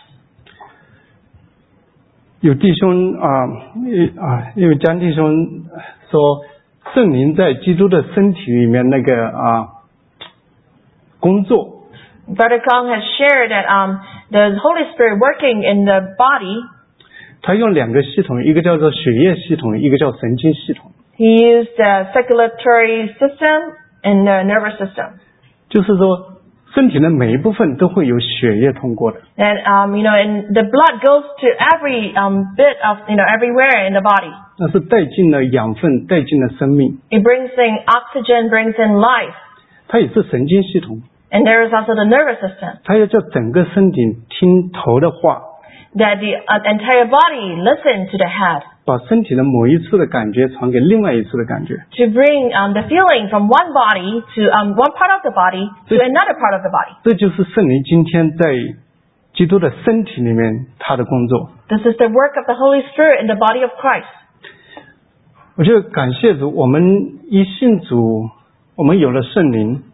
有弟兄啊啊，因为江弟兄说，圣灵在基督的身体里面那个啊工作， Brother Kong has shared that um, the Holy Spirit working in the body, 他用两个系统，一个叫做血液系统，一个叫神经系统。 He used the circulatory system and the nervous system. 就是说，身体的每一部分都会有血液通过的。 And um, you know, and the blood goes to every um, bit of, you know, everywhere in the body. 那是带进了养分，带进了生命。 It brings in oxygen, brings in life. 它也是神经系统， And there is also the nervous system. 它要叫整个身体听头的话， That the uh, entire body listen to the head. 把身体的某一处的感觉传给另外一处的感觉。 To bring um, the feeling from one body to um, one part of the body to another part of the body. 这就是圣灵今天在基督的身体里面他的工作。 This is the work of the Holy Spirit in the body of Christ. 我觉得感谢主，我们一信主，我们有了圣灵，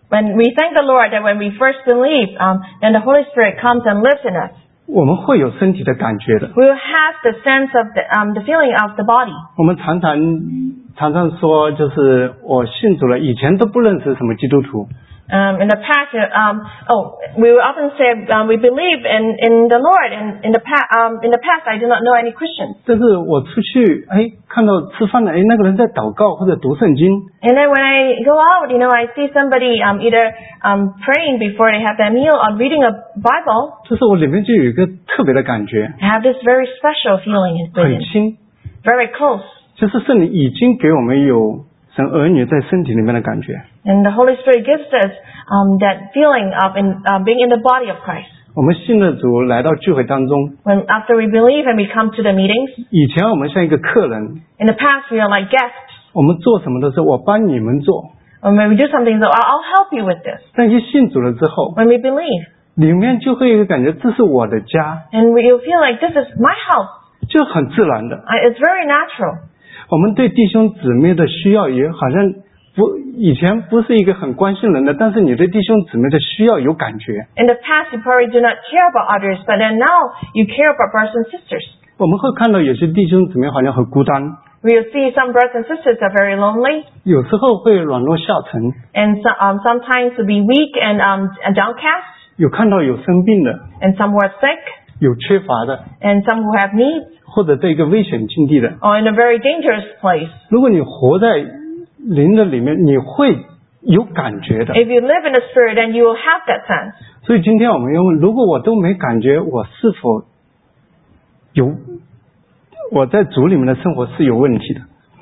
When we thank the Lord that when we first believe, um, then the Holy Spirit comes and lives in us. 我们会有身体的感觉的。 We will have the sense of the, um, the feeling of the body. 我们常常常常说，就是我信主了，以前都不认识什么基督徒。 Um, in the past, um, oh, we will often say um, we believe in, in the Lord. And in the past, um, in the past, I do not know any Christians. 但是我出去，哎，看到吃饭的，哎，那个人在祷告或者读圣经。 And then when I go out, you know, I see somebody um, either um, praying before they have their meal or reading a Bible. 就是我里面就有一个特别的感觉， I have this very special feeling 很 within, 亲， very close. 就是圣灵已经给我们有神儿女在身体里面的感觉。 And the Holy Spirit gives us um, that feeling of in, uh, being in the body of Christ. 我们信了主，来到聚会当中， When after we believe and we come to the meetings, 以前我们像一个客人， in the past we are like guests. 我们做什么的时候，我帮你们做。 Or when we do something, so I'll, I'll help you with this. 但一信主了之后， When we believe, 里面就会有一个感觉，这是我的家， and we, you feel like this is my house. 就很自然的。 I, it's very natural. 我们对弟兄姊妹的需要也好像不，以前不是一个很关心人的，但是你对弟兄姊妹的需要有感觉。 In the past, you probably do not care about others, but then now you care about brothers and sisters. 我们会看到有些弟兄姊妹好像很孤单， We'll see some brothers and sisters are very lonely, 有时候会软弱下沉， and so, um, sometimes to be weak and, um, and downcast, 有看到有生病的， and some who are sick, 有缺乏的， and some who have needs, 或者在一个危险境地的。 or in a very dangerous place. 如果你活在灵的里面，你会有感觉的。 If you live in the Spirit, then you will have that sense. 所以今天我们要问，如果我都没感觉，我是否有我在主里面的生活是有问题的？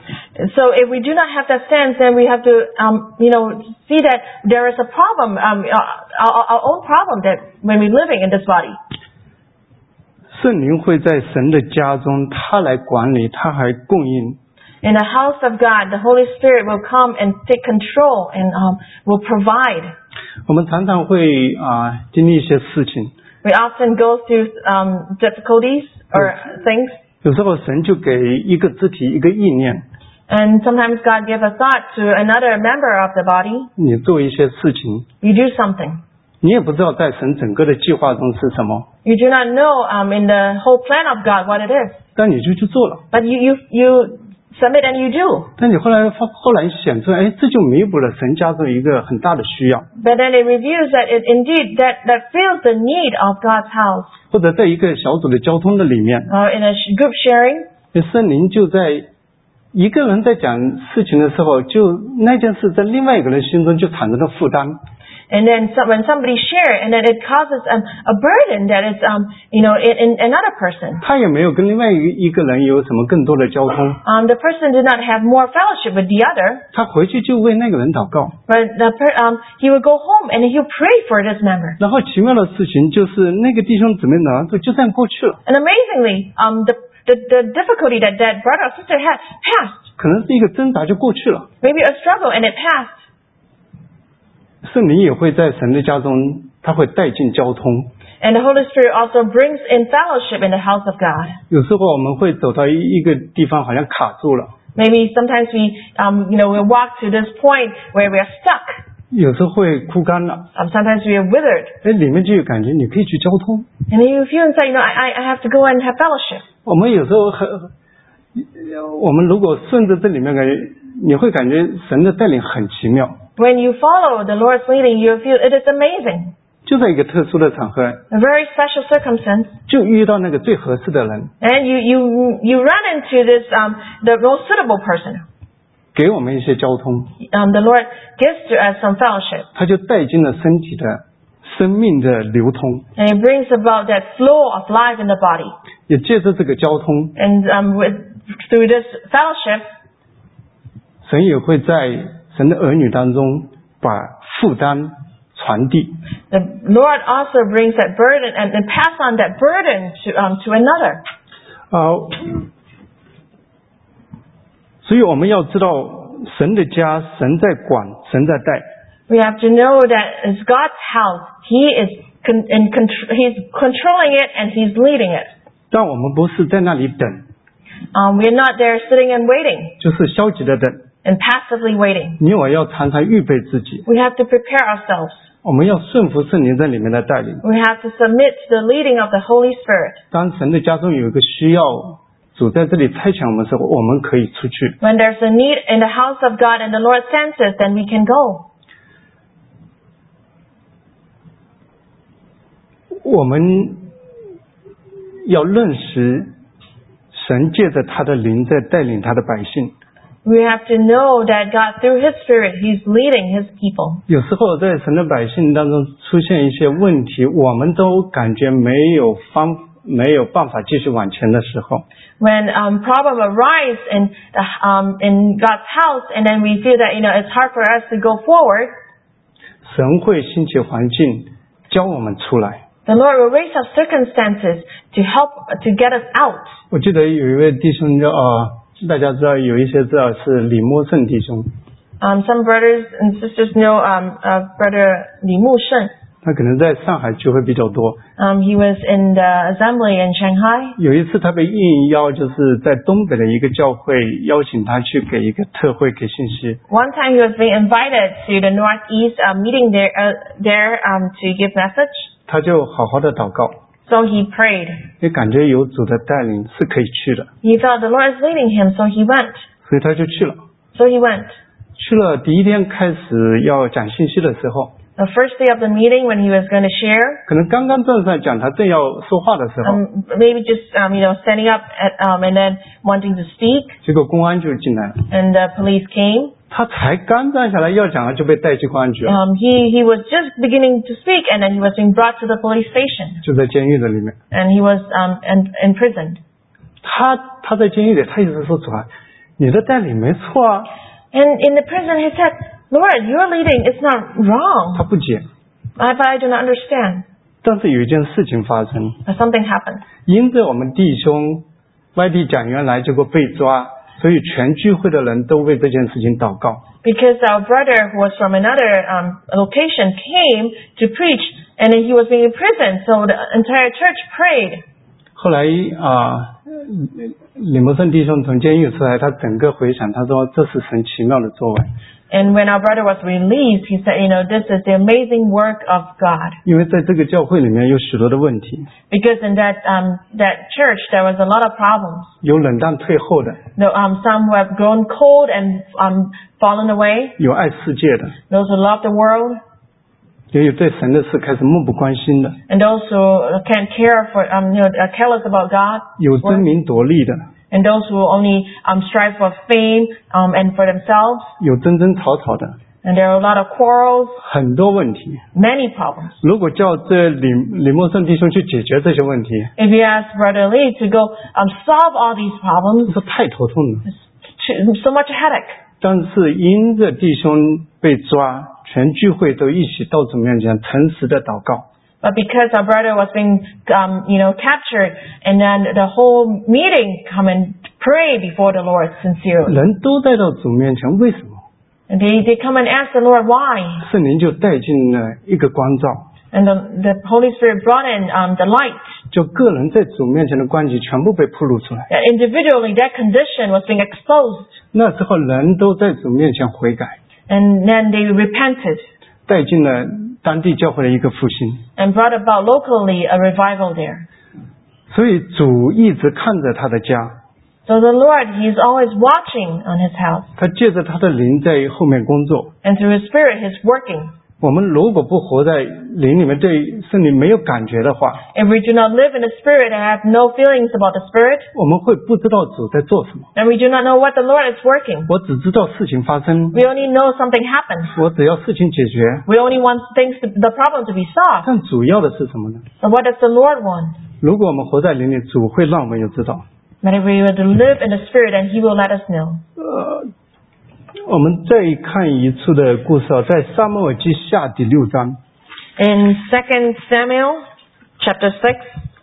So if we do not have that sense, then we have to, um, you know, see that there is a problem, um, our, our own problem that when we're living in this body. 圣灵会在神的家中，他来管理，他还供应。 In the house of God, the Holy Spirit will come and take control and um, will provide. 我们常常会啊、经历一些事情， We often go through um, difficulties or things, 有时候神就给一个肢体一个意念， and sometimes God gives a thought to another member of the body. 你做一些事情， You do something. 你也不知道在神整个的计划中是什么， You do not know um, in the whole plan of God what it is, 但你就去做了。 but you you you submit and you do. 但你后来发后来显出来，哎，这就弥补了神家中一个很大的需要， But then it reveals that it indeed that that fills the need of God's house, 或者在一个小组的交通的里面， or in a sh- group sharing. 圣灵就在一个人在讲事情的时候，就那件事在另外一个人心中就产生了负担。 And then some, when somebody share, and then it causes um, a burden that is, um, you know, in, in another person. 他也没有跟另外一个一个人有什么更多的交通， Um, the person did not have more fellowship with the other, 他回去就为那个人祷告。 but the per, um, he would go home and he would pray for this member. 然后奇妙的事情就是那个弟兄姊妹呢，就就这样过去了， And amazingly, um, the, the the difficulty that that brother or sister had passed. 可能是一个挣扎就过去了。 Maybe a struggle, and it passed. 圣灵也会在神的家中，他会带进交通。 And the Holy Spirit also brings in fellowship in the house of God. 有时候我们会走到一一个地方，好像卡住了。 Maybe sometimes we, um, you know, we walk to this point where we are stuck. 有时候会枯干了， Um, sometimes we are withered. 哎，里面就有感觉，你可以去交通。 And then you feel inside, you know, I, I have to go and have fellowship. 我们有时候很，我们如果顺着这里面感觉，你会感觉神的带领很奇妙。 When you follow the Lord's leading, you feel it is amazing. 就在一个特殊的场合， A very special circumstance. 就遇到那个最合适的人， And you, you, you run into this, um, the most suitable person. 给我们一些交通， Um, the Lord gives to us some fellowship. 他就带进了身体的生命的流通， And it brings about that flow of life in the body. 也借着这个交通， And um, with, through this fellowship, 神也会在神的儿女当中把负担传递。 the Lord also brings that burden and, and pass on that burden to, um, to another. 啊、所以我们要知道神的家，神在管，神在带。 We have to know that it's God's house. He is con- in contr- He's controlling it and He's leading it. 但我们不是在那里等， Um, we're not there sitting and waiting, 就是消极的等， and passively waiting. 你我要常常预备自己， We have to prepare ourselves. 我们要顺服圣灵在里面的带领。 We have to submit to the leading of the Holy Spirit. 当神的家中有一个需要，主在这里差遣我们的时候，我们可以出去。 When there's a need in the house of God and the Lord sends us, then we can go. 我们要认识神借着他的灵在带领他的百姓。 We have to know that God, through His Spirit, He's leading His people. 有时候在神的百姓当中出现一些问题，我们都感觉没有方没有办法继续往前的时候， When um, problem arise in the, um, in God's house, and then we feel that you know it's hard for us to go forward, 神会兴起环境教我们出来。 the Lord will raise up circumstances to help to get us out. 我记得有一位弟兄叫啊、大家知道有一些知道是李默胜弟兄， Um, some brothers and sisters know um, uh, Brother Li Mu Shen. 他可能在上海聚会比较多。 Um, he was in the assembly in Shanghai. 有一次他被应邀，就是在东北的一个教会邀请他去给一个特会给信息。 One time he was being invited to the Northeast uh, meeting there, uh, there um, to give message. 他就好好的祷告， So he prayed. 也感觉有主的带领是可以去的， He felt the Lord is leading him, so he went. 所以他就去了。 So he went. 去了第一天开始要讲信息的时候， The first day of the meeting when he was going to share, 可能刚刚站上讲台正要说话的时候， um, maybe just um, you know standing up at, um, and then wanting to speak, 结果公安就进来了。 and the police came. 他才刚站下来要讲了，就被带去公安局了， Um, he he was just beginning to speak, and then he was being brought to the police station, 就在监狱的里面。 and he was um in, imprisoned. 他他在监狱里，他一直说主啊，你的带领没错啊， And in the prison, he said, "Lord, your leading is not 他 wrong, 不解。 I, but I do not understand." 但是有一件事情发生， But something happened. 因着我们弟兄外地讲员来，结果被抓，所以全聚会的人都为这件事情祷告。 Because our brother who was from another um, location came to preach, and he was being imprisoned, so the entire church prayed. 后来啊、李默胜弟兄从监狱出来，他整个回想，他说这是神奇妙的作为， And when our brother was released, he said, you know, this is the amazing work of God. 因为在这个教会里面有许多的问题， Because in that um, that church, there was a lot of problems. 有冷淡退后的， The, um, some who have grown cold and um, fallen away, 有爱世界的， those who love the world, 也有对神的事开始漠不关心的， and those who can't care for, um, you know, are careless about God, 有争名夺利的， and those who only um, strive for fame um, and for themselves. 有争争吵吵的， And there are a lot of quarrels, 很多问题。 many problems. 如果叫这李李默胜弟兄去解决这些问题， If you ask Brother Lee to go um, solve all these problems, 这太头痛了。 it's too- so much headache. 但是因着弟兄被抓，全聚会都一起到主面前诚实的祷告。 But because our brother was being, um, you know, captured, and then the whole meeting come and pray before the Lord sincerely. 人都带到主面前，为什么？ And they, they come and ask the Lord why. 圣灵就带进了一个光照， And the, the Holy Spirit brought in um, the light. 就个人在主面前的关系全部被暴露出来。 That individually, that condition was being exposed. 那时候人都在主面前悔改， And then they repented 带进了当地教会的一个复兴。 and brought about locally a revival there. 所以主一直看着他的家， So the Lord, He is always watching on His house. 他借着他的灵在后面工作。 And through His Spirit, He's working. 我们如果不活在灵里面，对圣灵没有感觉的话， If we do not live in the Spirit and have no feelings about the Spirit, 我们会不知道主在做什么。 then we do not know what the Lord is working. 我只知道事情发生， We only know something happened. 我只要事情解决。 We only want things to, the problem to be solved. 但主要的是什么呢？ So what does the Lord want? 如果我们活在灵里，主会让我们有知道。 But if we were to live in the Spirit, then He will let us know. 呃，我们再看一处的故事啊，在撒母耳记下第六章， In Second Samuel, chapter six,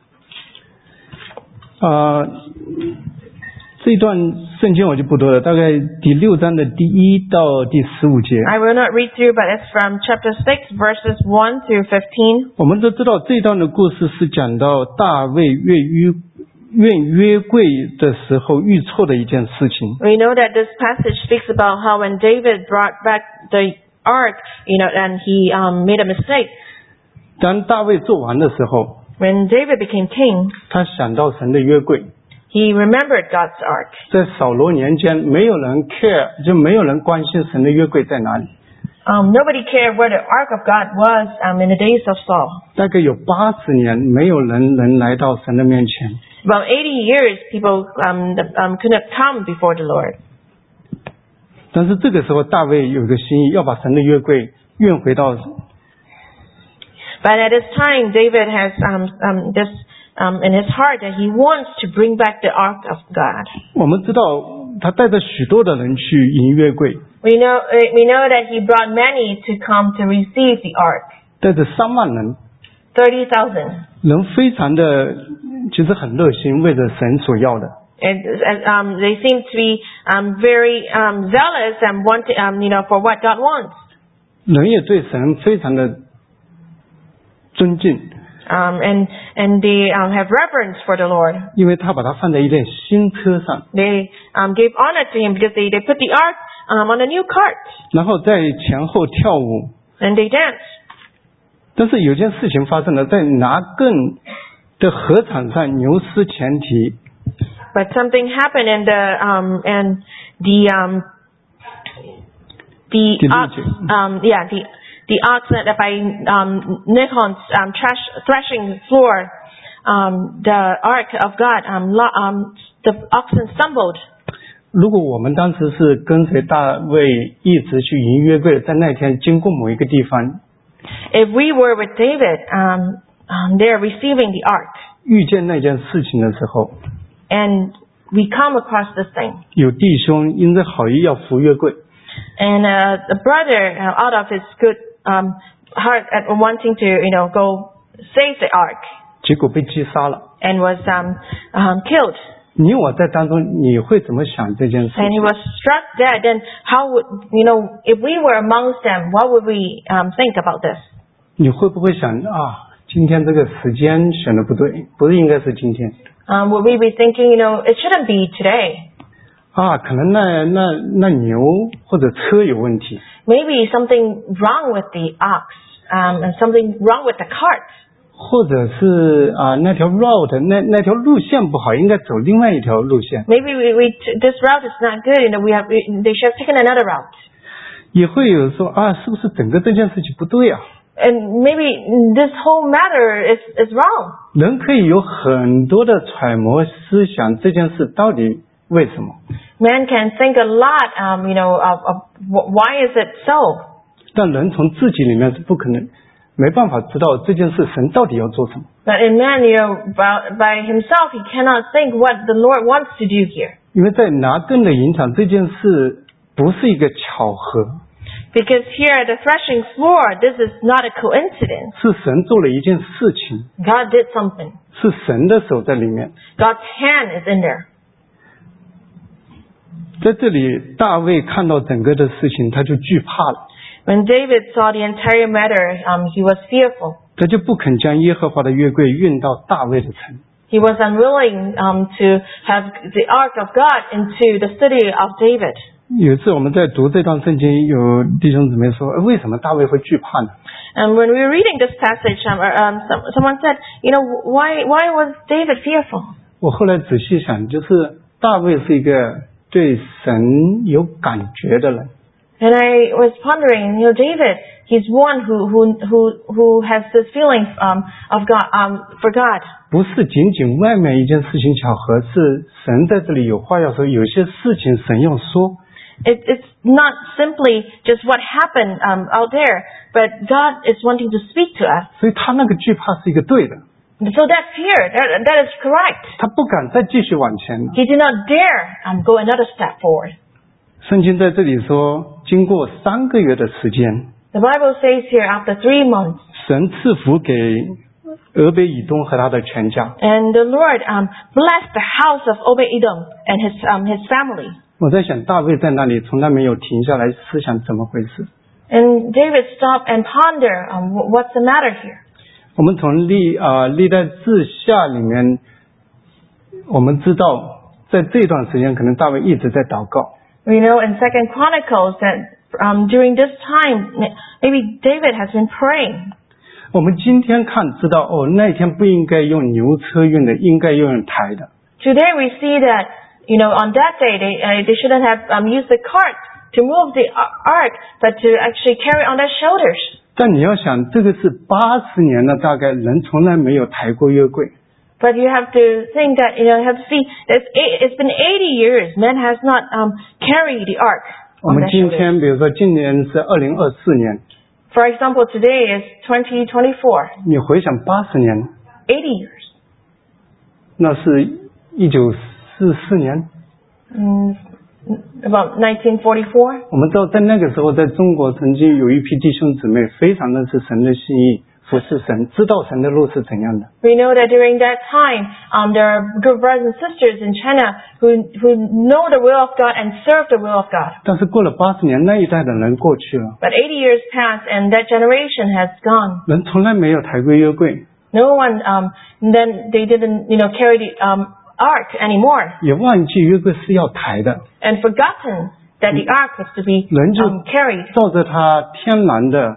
呃，这一段圣经我就不多了，大概第六章的第一到第十五节。 I will not read through, but it's from chapter six, verses one through fifteen. 我们都知道这一段的故事是讲到大卫越狱愿约柜的时候遇错的一件事情。 We know that this passage speaks about how when David brought back the ark, you know, and he um, made a mistake. 当大卫做完的时候， When David became king, 他想到神的约柜。 he remembered God's ark. 在扫罗年间，没有人 care， 就没有人关心神的约柜在哪里。 Um, nobody cared where the ark of God was um, in the days of Saul. 大概有八十年，没有人能来到神的面前。 About eighty years, people um, the, um, couldn't come before the Lord. 但是这个时候，大卫有个心意，要把神的约柜运回到。 But at this time, David has um, um, this um, in his heart that he wants to bring back the ark of God. 我们知道，他带着许多的人去迎约柜， We know we know that he brought many to come to receive the ark. 带着三万人， Thirty thousand. 人非常的，其实很热心，为着神所要的。 And um, they seem to be um, very um, zealous and want to, um, you know, for what God wants. 人也对神非常的尊敬， Um, and and they um, have reverence for the Lord. 因为他把它放在一辆新车上， They um, gave honor to him because they, they put the ark um, on a new cart 然后在前后跳舞。 and they danced. 但是有件事情发生了，在拿更的禾场上，牛失前蹄， But something happened in the um, and the um, the The ox, region. um, yeah the the ox that by um, Nikon's um, trash, threshing floor, um, the ark of God, um, lo, um, the oxen stumbled. 如果我们当时是跟随大卫一直去迎约柜，在那天经过某一个地方， If we were with David, um, um, they're receiving the ark, 遇见那件事情的时候， and we come across this thing. 有弟兄因着好意要扶约柜， And uh, the brother, uh, out of his good um, heart, at wanting to, you know, go save the ark, 结果被击杀了。 and was um, um, killed. 你我在当中，你会怎么想这件事 And he 情？ was struck dead. Then how would, you know, if we were amongst them, what would we um, think about this? 你会不会想啊，今天这个时间选的不对，不是应该是今天 Um, would we be thinking, you know, it shouldn't be today? 啊？可能那那那牛或者车有问题， Maybe something wrong with the ox, um, and something wrong with the cart. 或者是啊那条 road 那那条路线不好，应该走另外一条路线。 Maybe we, we t- this route is not good, you know, we have we, they should have taken another route. 也会有说啊，是不是整个这件事情不对啊？ And maybe this whole matter is, is wrong. 人可以有很多的揣摩思想，这件事到底为什么？ Man can think a lot, um, you know, of, of wh- why is it so? 但人从自己里面是不可能，没办法知道这件事神到底要做什么。 But in man, you know, by, by himself, he cannot think what the Lord wants to do here. 因为在拿根的影响这件事不是一个巧合， Because here at the threshing floor, this is not a coincidence. 是神做了一件事情， God did something. 是神的手在里面。 God's hand is in there. 在这里，大卫看到整个的事情，他就惧怕了， When David saw the entire matter, um, he was fearful. 他就不肯将耶和华的约柜运到大卫的城。 He was unwilling um, to have the ark of God into the city of David. 有一次我们在读这段圣经，有弟兄姊妹说，呃为什么大卫会惧怕呢？ And when we were reading this passage, um, um, some, someone said, you know, why why was David fearful? 我后来仔细想，就是大卫是一个对神有感觉的人， And I was pondering, you know, David, he's one who who who who has this feeling um, of God um, for God. 不是仅仅外面一件事情巧合，是神在这里有话要说，有些事情神要说。 It, it's not simply just what happened um, out there, but God is wanting to speak to us. 所以他那个惧怕是一个对的， So that's here. That, that is correct. 他不敢再继续往前了。 He did not dare um, go another step forward. 圣经在这里说，经过三个月的时间， The Bible says here, after three months, 神赐福给俄别以东和他的全家。 and the Lord um, blessed the house of Obed-Edom and his um, his family. 我在想，大卫在那里从来没有停下来思想怎么回事。 And David stopped and pondered, um, wh- what's the matter here? 我们从历啊、历代志下里面我们知道在这段时间可能大卫一直在祷告。 We know in Second Chronicles that um, during this time, maybe David has been praying. 我们今天看知道哦，那一天不应该用牛车运的，应该用抬的。 Today we see that, you know, on that day they, uh, they shouldn't have um, used the cart to move the ark, but to actually carry on their shoulders. 但你要想，这个是八十年了，大概人从来没有抬过约柜。 But you have to think that, you know, you have to see, it's, it's been eighty years, man has not um, carried the ark 我 on 们 their 今 shoulders. 天，比如说今年是二零二四年， For example, today is twenty twenty-four, 你回想八十年， eighty years. 那是一九四四年。 Mm, about nineteen forty-four. 我们知道，在那个时候，在中国曾经有一批弟兄姊妹非常认识神的心意，服侍神，知道神的路是怎样的。 We know that during that time, um, there are good brothers and sisters in China who, who know the will of God and serve the will of God. 但是过了八十年，那一代的人过去了， But eighty years passed and that generation has gone. 人从来没有抬过约柜， No one, um, then they didn't, you know, carry the um, ark anymore 也忘记约柜是要抬的， and forgotten that the ark was to be 人就 um, carried. 照着他天然的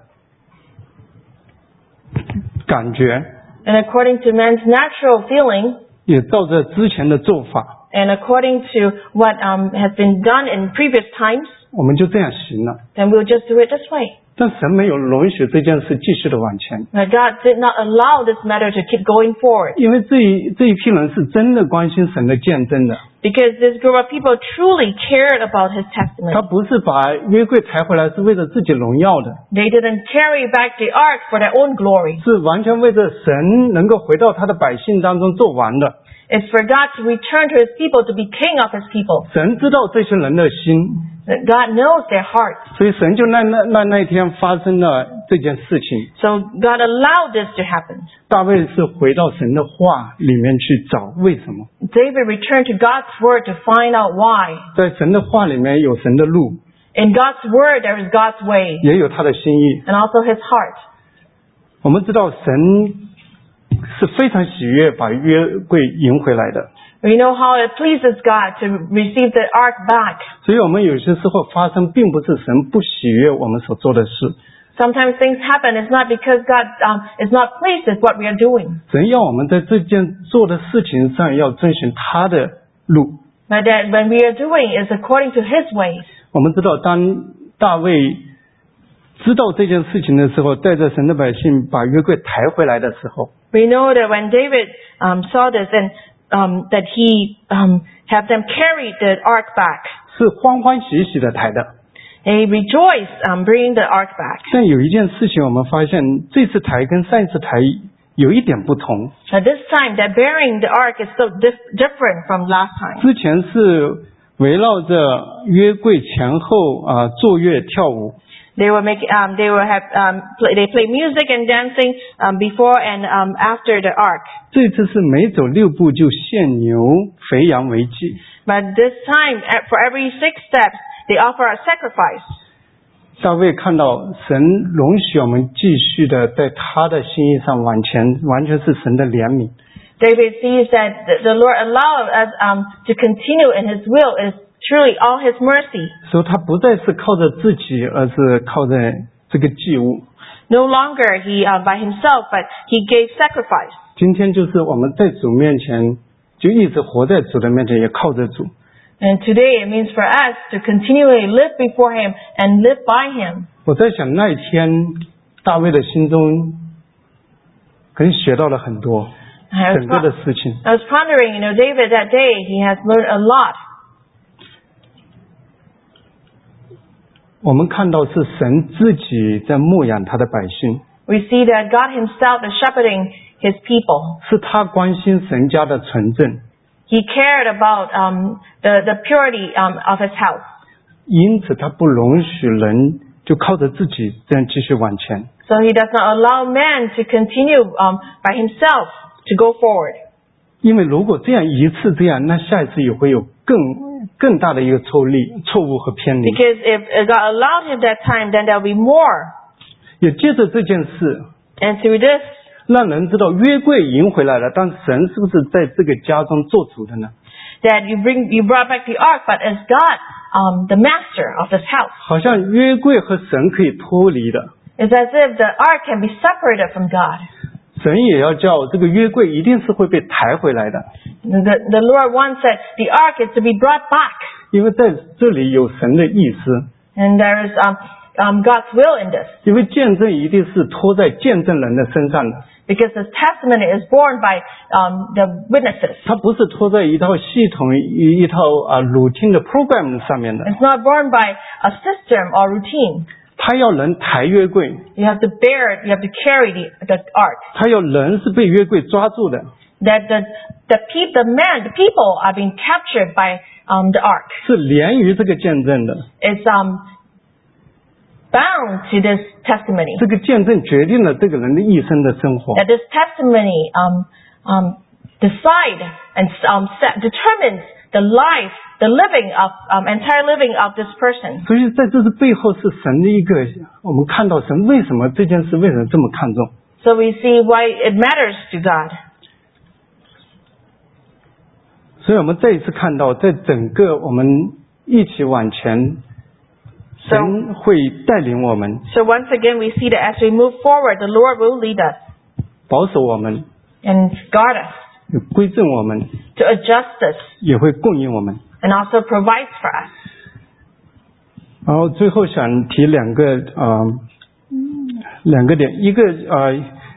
感觉， And according to man's natural feeling 也照着之前的做法， and according to what um, has been done in previous times, 我们就这样行了。 then we'll just do it this way. 但神没有容许这件事继续的往前， But God did not allow this matter to keep going forward 因为这一这一批人是真的关心神的见证的， because this group of people truly cared about His 他 testimony. 不是把约柜抬回来是为了自己荣耀的， They didn't carry back the ark for their own glory. 是完全为着神能够回到他的百姓当中做完的。 It's for God to return to His people, to be king of His people. 神知道这些人的心， That God knows their hearts. 所以神就让那那那一天发生了这件事情。 So God allowed this to happen. 大卫是回到神的话里面去找为什么， David returned to God's word to find out why. 在神的话里面有神的路， In God's word, there is God's way 也有他的心意。 and also His heart. 我们知道神是非常喜悦把约柜迎回来的， We know how it pleases God to receive the ark back. 所以我们有些时候发生并不是神不喜悦我们所做的事， Sometimes things happen. It's not because God um, is not pleased with what we are doing, 神要我们在这件做的事情上要遵循他的路。 but that when we are doing is according to His ways. 我们知道当大卫知道这件事情的时候，带着神的百姓把约柜抬回来的时候， We know that when David um, saw this and um, that he um, had them carry the ark back, 是欢欢喜喜的抬的。 they rejoiced um, bringing the ark back. 但有一件事情我们发现，这次抬跟上一次抬有一点不同。 At this time, that bearing the ark is so dif- different from last time. 之前是围绕着约柜前后啊、坐乐跳舞， They will make, um, they will have, um, play, they play music and dancing um, before and um, after the ark. 这次是每走六步就献牛肥羊为祭。 But this time, at- for every six steps, they offer a sacrifice. 大卫看到神容许我们继续的在他的心意上往前，完全是神的怜悯。 David sees that the, the Lord allowed us um, to continue in His will is truly all His mercy. 所以他不再是靠着自己，而是靠着这个祭物。 No longer he uh, by himself, but he gave sacrifice. 今天就是我们在主面前，就一直活在主的面前，也靠着主。 And today it means for us to continually live before Him and live by Him. 我在想那一天，大卫的心中可能学到了很多 I was, 整个的 pon- 事情。 I was pondering, you know, David that day, he has learned a lot. 我们看到是神自己在牧养他的百姓， We see that God Himself is shepherding His people. 是他关心神家的纯正， He cared about um, the, the purity um, of His house. 因此他不容许人就靠着自己这样继续往前。 So He does not allow man to continue um, by himself to go forward. 因为如果这样一次这样，那下一次也会有更更大的一个错离、错误和偏离。 Because if uh, God allowed him that time, then there will be more. 也借着这件事， And through this, 让人知道约柜迎回来了，但神是不是在这个家中做主的呢？ That you bring, you brought back the ark, but is God um, the master of this house? 好像约柜和神可以脱离的， It's as if the ark can be separated from God. 神也要叫这个约柜一定是会被抬回来的， The, the Lord wants that the ark is to be brought back. 因为在这里有神的意思。 And there is um, um, God's will in this. 因为见证一定是托在见证人的身上的， Because this testimony is borne by um, the witnesses. 它不是托在一套系统一一套啊 routine 的 program 上面的， It's not borne by a system or routine. 它要人抬约柜， You have to bear it. You have to carry the, the ark. 它要人是被约柜抓住的， That the the, pe- the man, the people are being captured by um, the ark. 是连于这个见证的。 It's um, bound to this testimony. 这个见证决定了这个人的一生的生活。 That this testimony um, um, decide and um, set, determines the life, the living of um, entire living of this person. 所以在这是背后是神的一个，我们看到神为什么这件事为什么这么看重。 So we see why it matters to God. 所以我们再一次看到，在整个我们一起往前，神会带领我们， So once again, we see that as we move forward, the Lord will lead us 保守我们， and guard us, 归正我们， to adjust us, 也会供应我们。 and also provides for us. 然后最后想提两个呃两个点，一个呃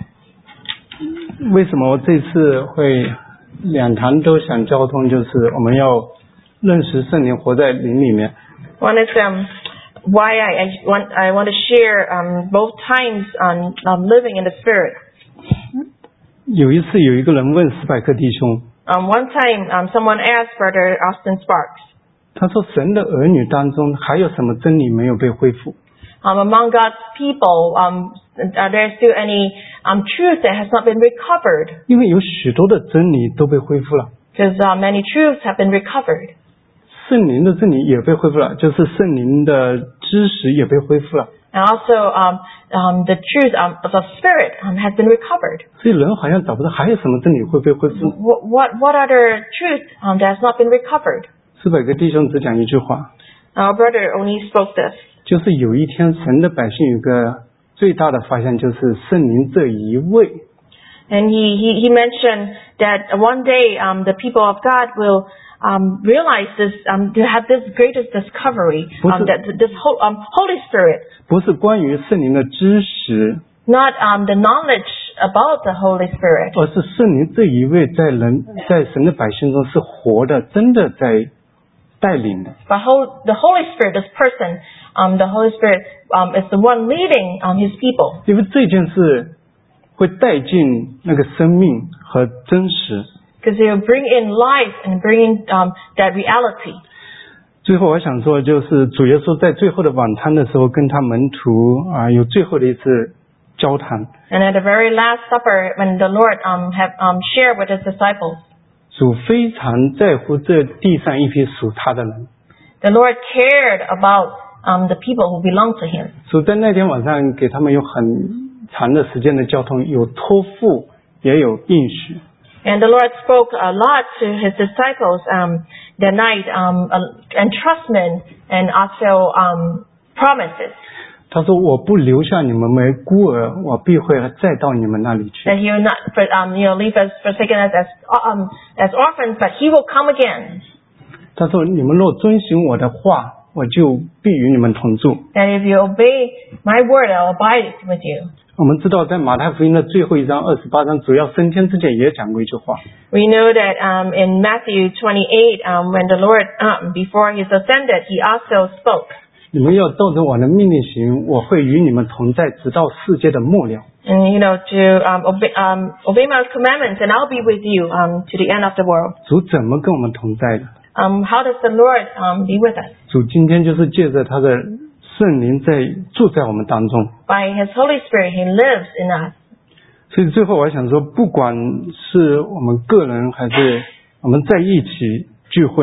为什么我这次会两堂都想交通，就是我们要认识圣灵，活在灵里面。 One is um, why I, I want I want to share um, both times on um, living in the Spirit. 有一次有一个人问史百克弟兄， Um, one time, um, someone asked Brother Austin Sparks, 他说神的儿女当中还有什么真理没有被恢复？ um, among God's people, um, are there still any um, truth that has not been recovered? 因为有许多的真理都被恢复了， Because uh, many truths have been recovered. 圣灵的真理也被恢复了，就是圣灵的知识也被恢复了。 And also, um, um, the truth um, of the Spirit um, has been recovered. 所以人好像找不到还有什么真理会被恢复。 What what, what other truth um, that has not been recovered? 史百克弟兄只讲一句话， Our brother only spoke this. 就是有一天神的百姓有个最大的发现，就是圣灵这一位。 And he, he, he mentioned that one day um, the people of God will um, realize this, um, to have this greatest discovery, um, that this whole, um, Holy Spirit, 不是关于圣灵的知识， not um, the knowledge about the Holy Spirit, 而是圣灵这一位在人在神的百姓中是活的，真的在带领的。 but whole, the Holy Spirit, this person, um, the Holy Spirit um, is the one leading um, His people. 因为这件事会带进那个生命和真实。 Because He will bring in life and bring in um, that reality. 最后我想说，就是主耶稣在最后的晚餐的时候，跟他门徒啊有最后的一次交谈。 And at the very last supper, when the Lord um, have um, shared with His disciples, 主非常在乎这地上一批属他的人。 the Lord cared about um, the people who belong to Him. 主在那天晚上给他们有很长的时间的交通，有托付，也有应许。 And the Lord spoke a lot to His disciples um, that night, um, uh, entrustment and also um, promises. 他说：“我不留下你们为孤儿，我必会再到你们那里去。” That He will not, um, you know, leave us, forsaken us as um, as orphans, but He will come again. 他说：“你们若遵行我的话，我就必与你们同住。” And if you obey my word, I will abide with you. 我们知道，在马太福音的最后一章二十八章，主要升天之前也讲过一句话。 We know that um, in Matthew twenty-eight, um, when the Lord, um, before He ascended, He also spoke. 你们要照着我的命令行，我会与你们同在，直到世界的末了。 And, you know, to um, obey, um, obey my commandments, and I'll be with you um, to the end of the world. 主怎么跟我们同在的？ Um, how does the Lord um, be with us? 主今天就是借着他的圣灵在住在我们当中。 By His Holy Spirit, He lives in us. 所以最后我还想说，不管是我们个人还是我们在一起聚会，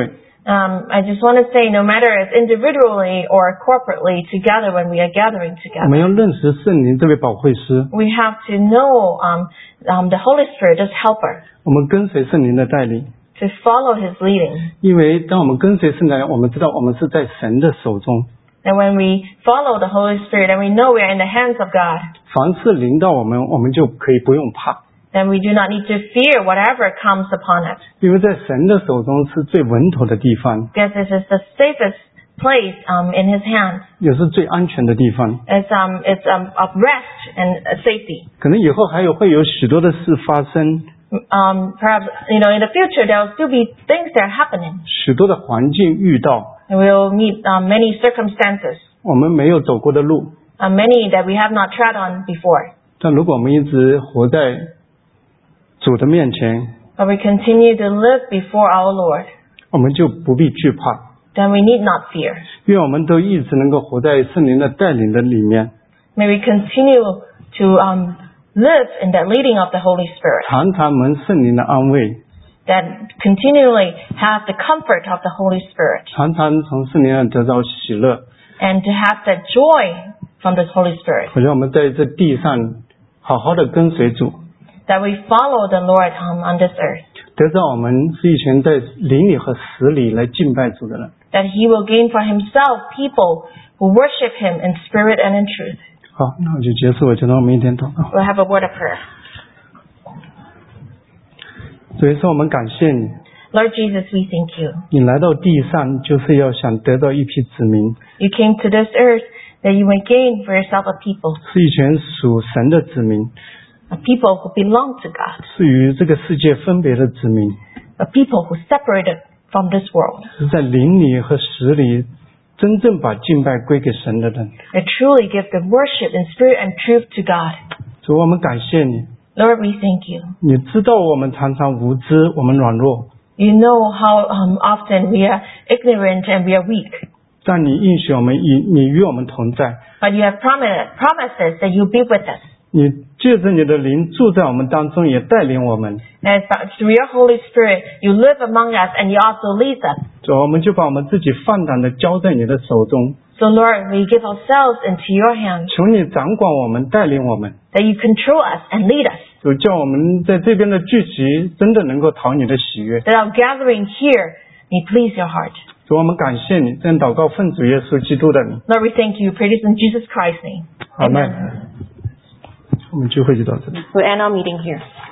Um, I just want to say, no matter it's individually or corporately together when we are gathering 我们 together, 要认识圣灵这位保惠师， we have to know um, um, the Holy Spirit as helper, 我们跟随圣灵的带领。 to follow His leading. 因为当我们跟随圣灵，我们知道我们是在神的手中， And when we follow the Holy Spirit and we know we are in the hands of God, 凡事临到我们，我们就可以不用怕， then we do not need to fear whatever comes upon it, 因为在神的手中是最稳妥的地方， because this is the safest place um, in His hands. 也是最安全的地方。 It's um, it's um, of rest and uh, safety. 可能以后还有会有许多的事发生， Um, perhaps, you know, in the future there will still be things that are happening. 许多的环境遇到 And we'll meet um, many circumstances, 我们没有走过的路， uh, many that we have not trod on before. 但如果我们一直活在主的面前， But we continue to live before our Lord, 我们就不必惧怕， then we need not fear. 因为我们都一直能够活在圣灵的带领的里面， May we continue to um, live in the leading of the Holy Spirit, 常常蒙圣灵的安慰， that continually have the comfort of the Holy Spirit, 常常从圣灵上得到喜乐， and to have that joy from the Holy Spirit, 好像我们在这地上好好的跟随主， that we follow the Lord um, on this earth, 得到我们是一群在灵里和实里来敬拜主的人。 that He will gain for Himself people who worship Him in spirit and in truth. 好，那我就结束，我就让我们一天祷告。 We'll have a word of prayer. 所以说，我们感谢你， Lord Jesus, we thank You. 你来到地上就是要想得到一批子民， You came to this earth that You may gain for yourself a people, 是一群属神的子民， a people who belong to God, 是与这个世界分别的子民， a people who separated from this world, 是在灵里和实里真正把敬拜归给神的人。 that truly give the worship in spirit and truth to God. 主，我们感谢你， Lord, we thank You. 你知道我们常常无知，我们软弱， You know how um, often we are ignorant and we are weak, 但你应许我们，以你与我们同在， but You have promised, promised us that You'll be with us. 你借着你的灵住在我们当中，也带领我们。 And through Your Holy Spirit, You live among us and You also lead us. 主，我们就把我们自己放胆的交在你的手中， So Lord, we give ourselves into Your hands, 求你掌管我们，带领我们。 that You control us and lead us, 主，叫我们在这边的聚集真的能够讨你的喜悦。 that our gathering here may please Your heart. 主，我们感谢你，这样祷告奉主耶稣基督的名， Lord, we thank You. Praise in Jesus Christ's name. 阿门。我们聚会就到这里。 We'll end our meeting here.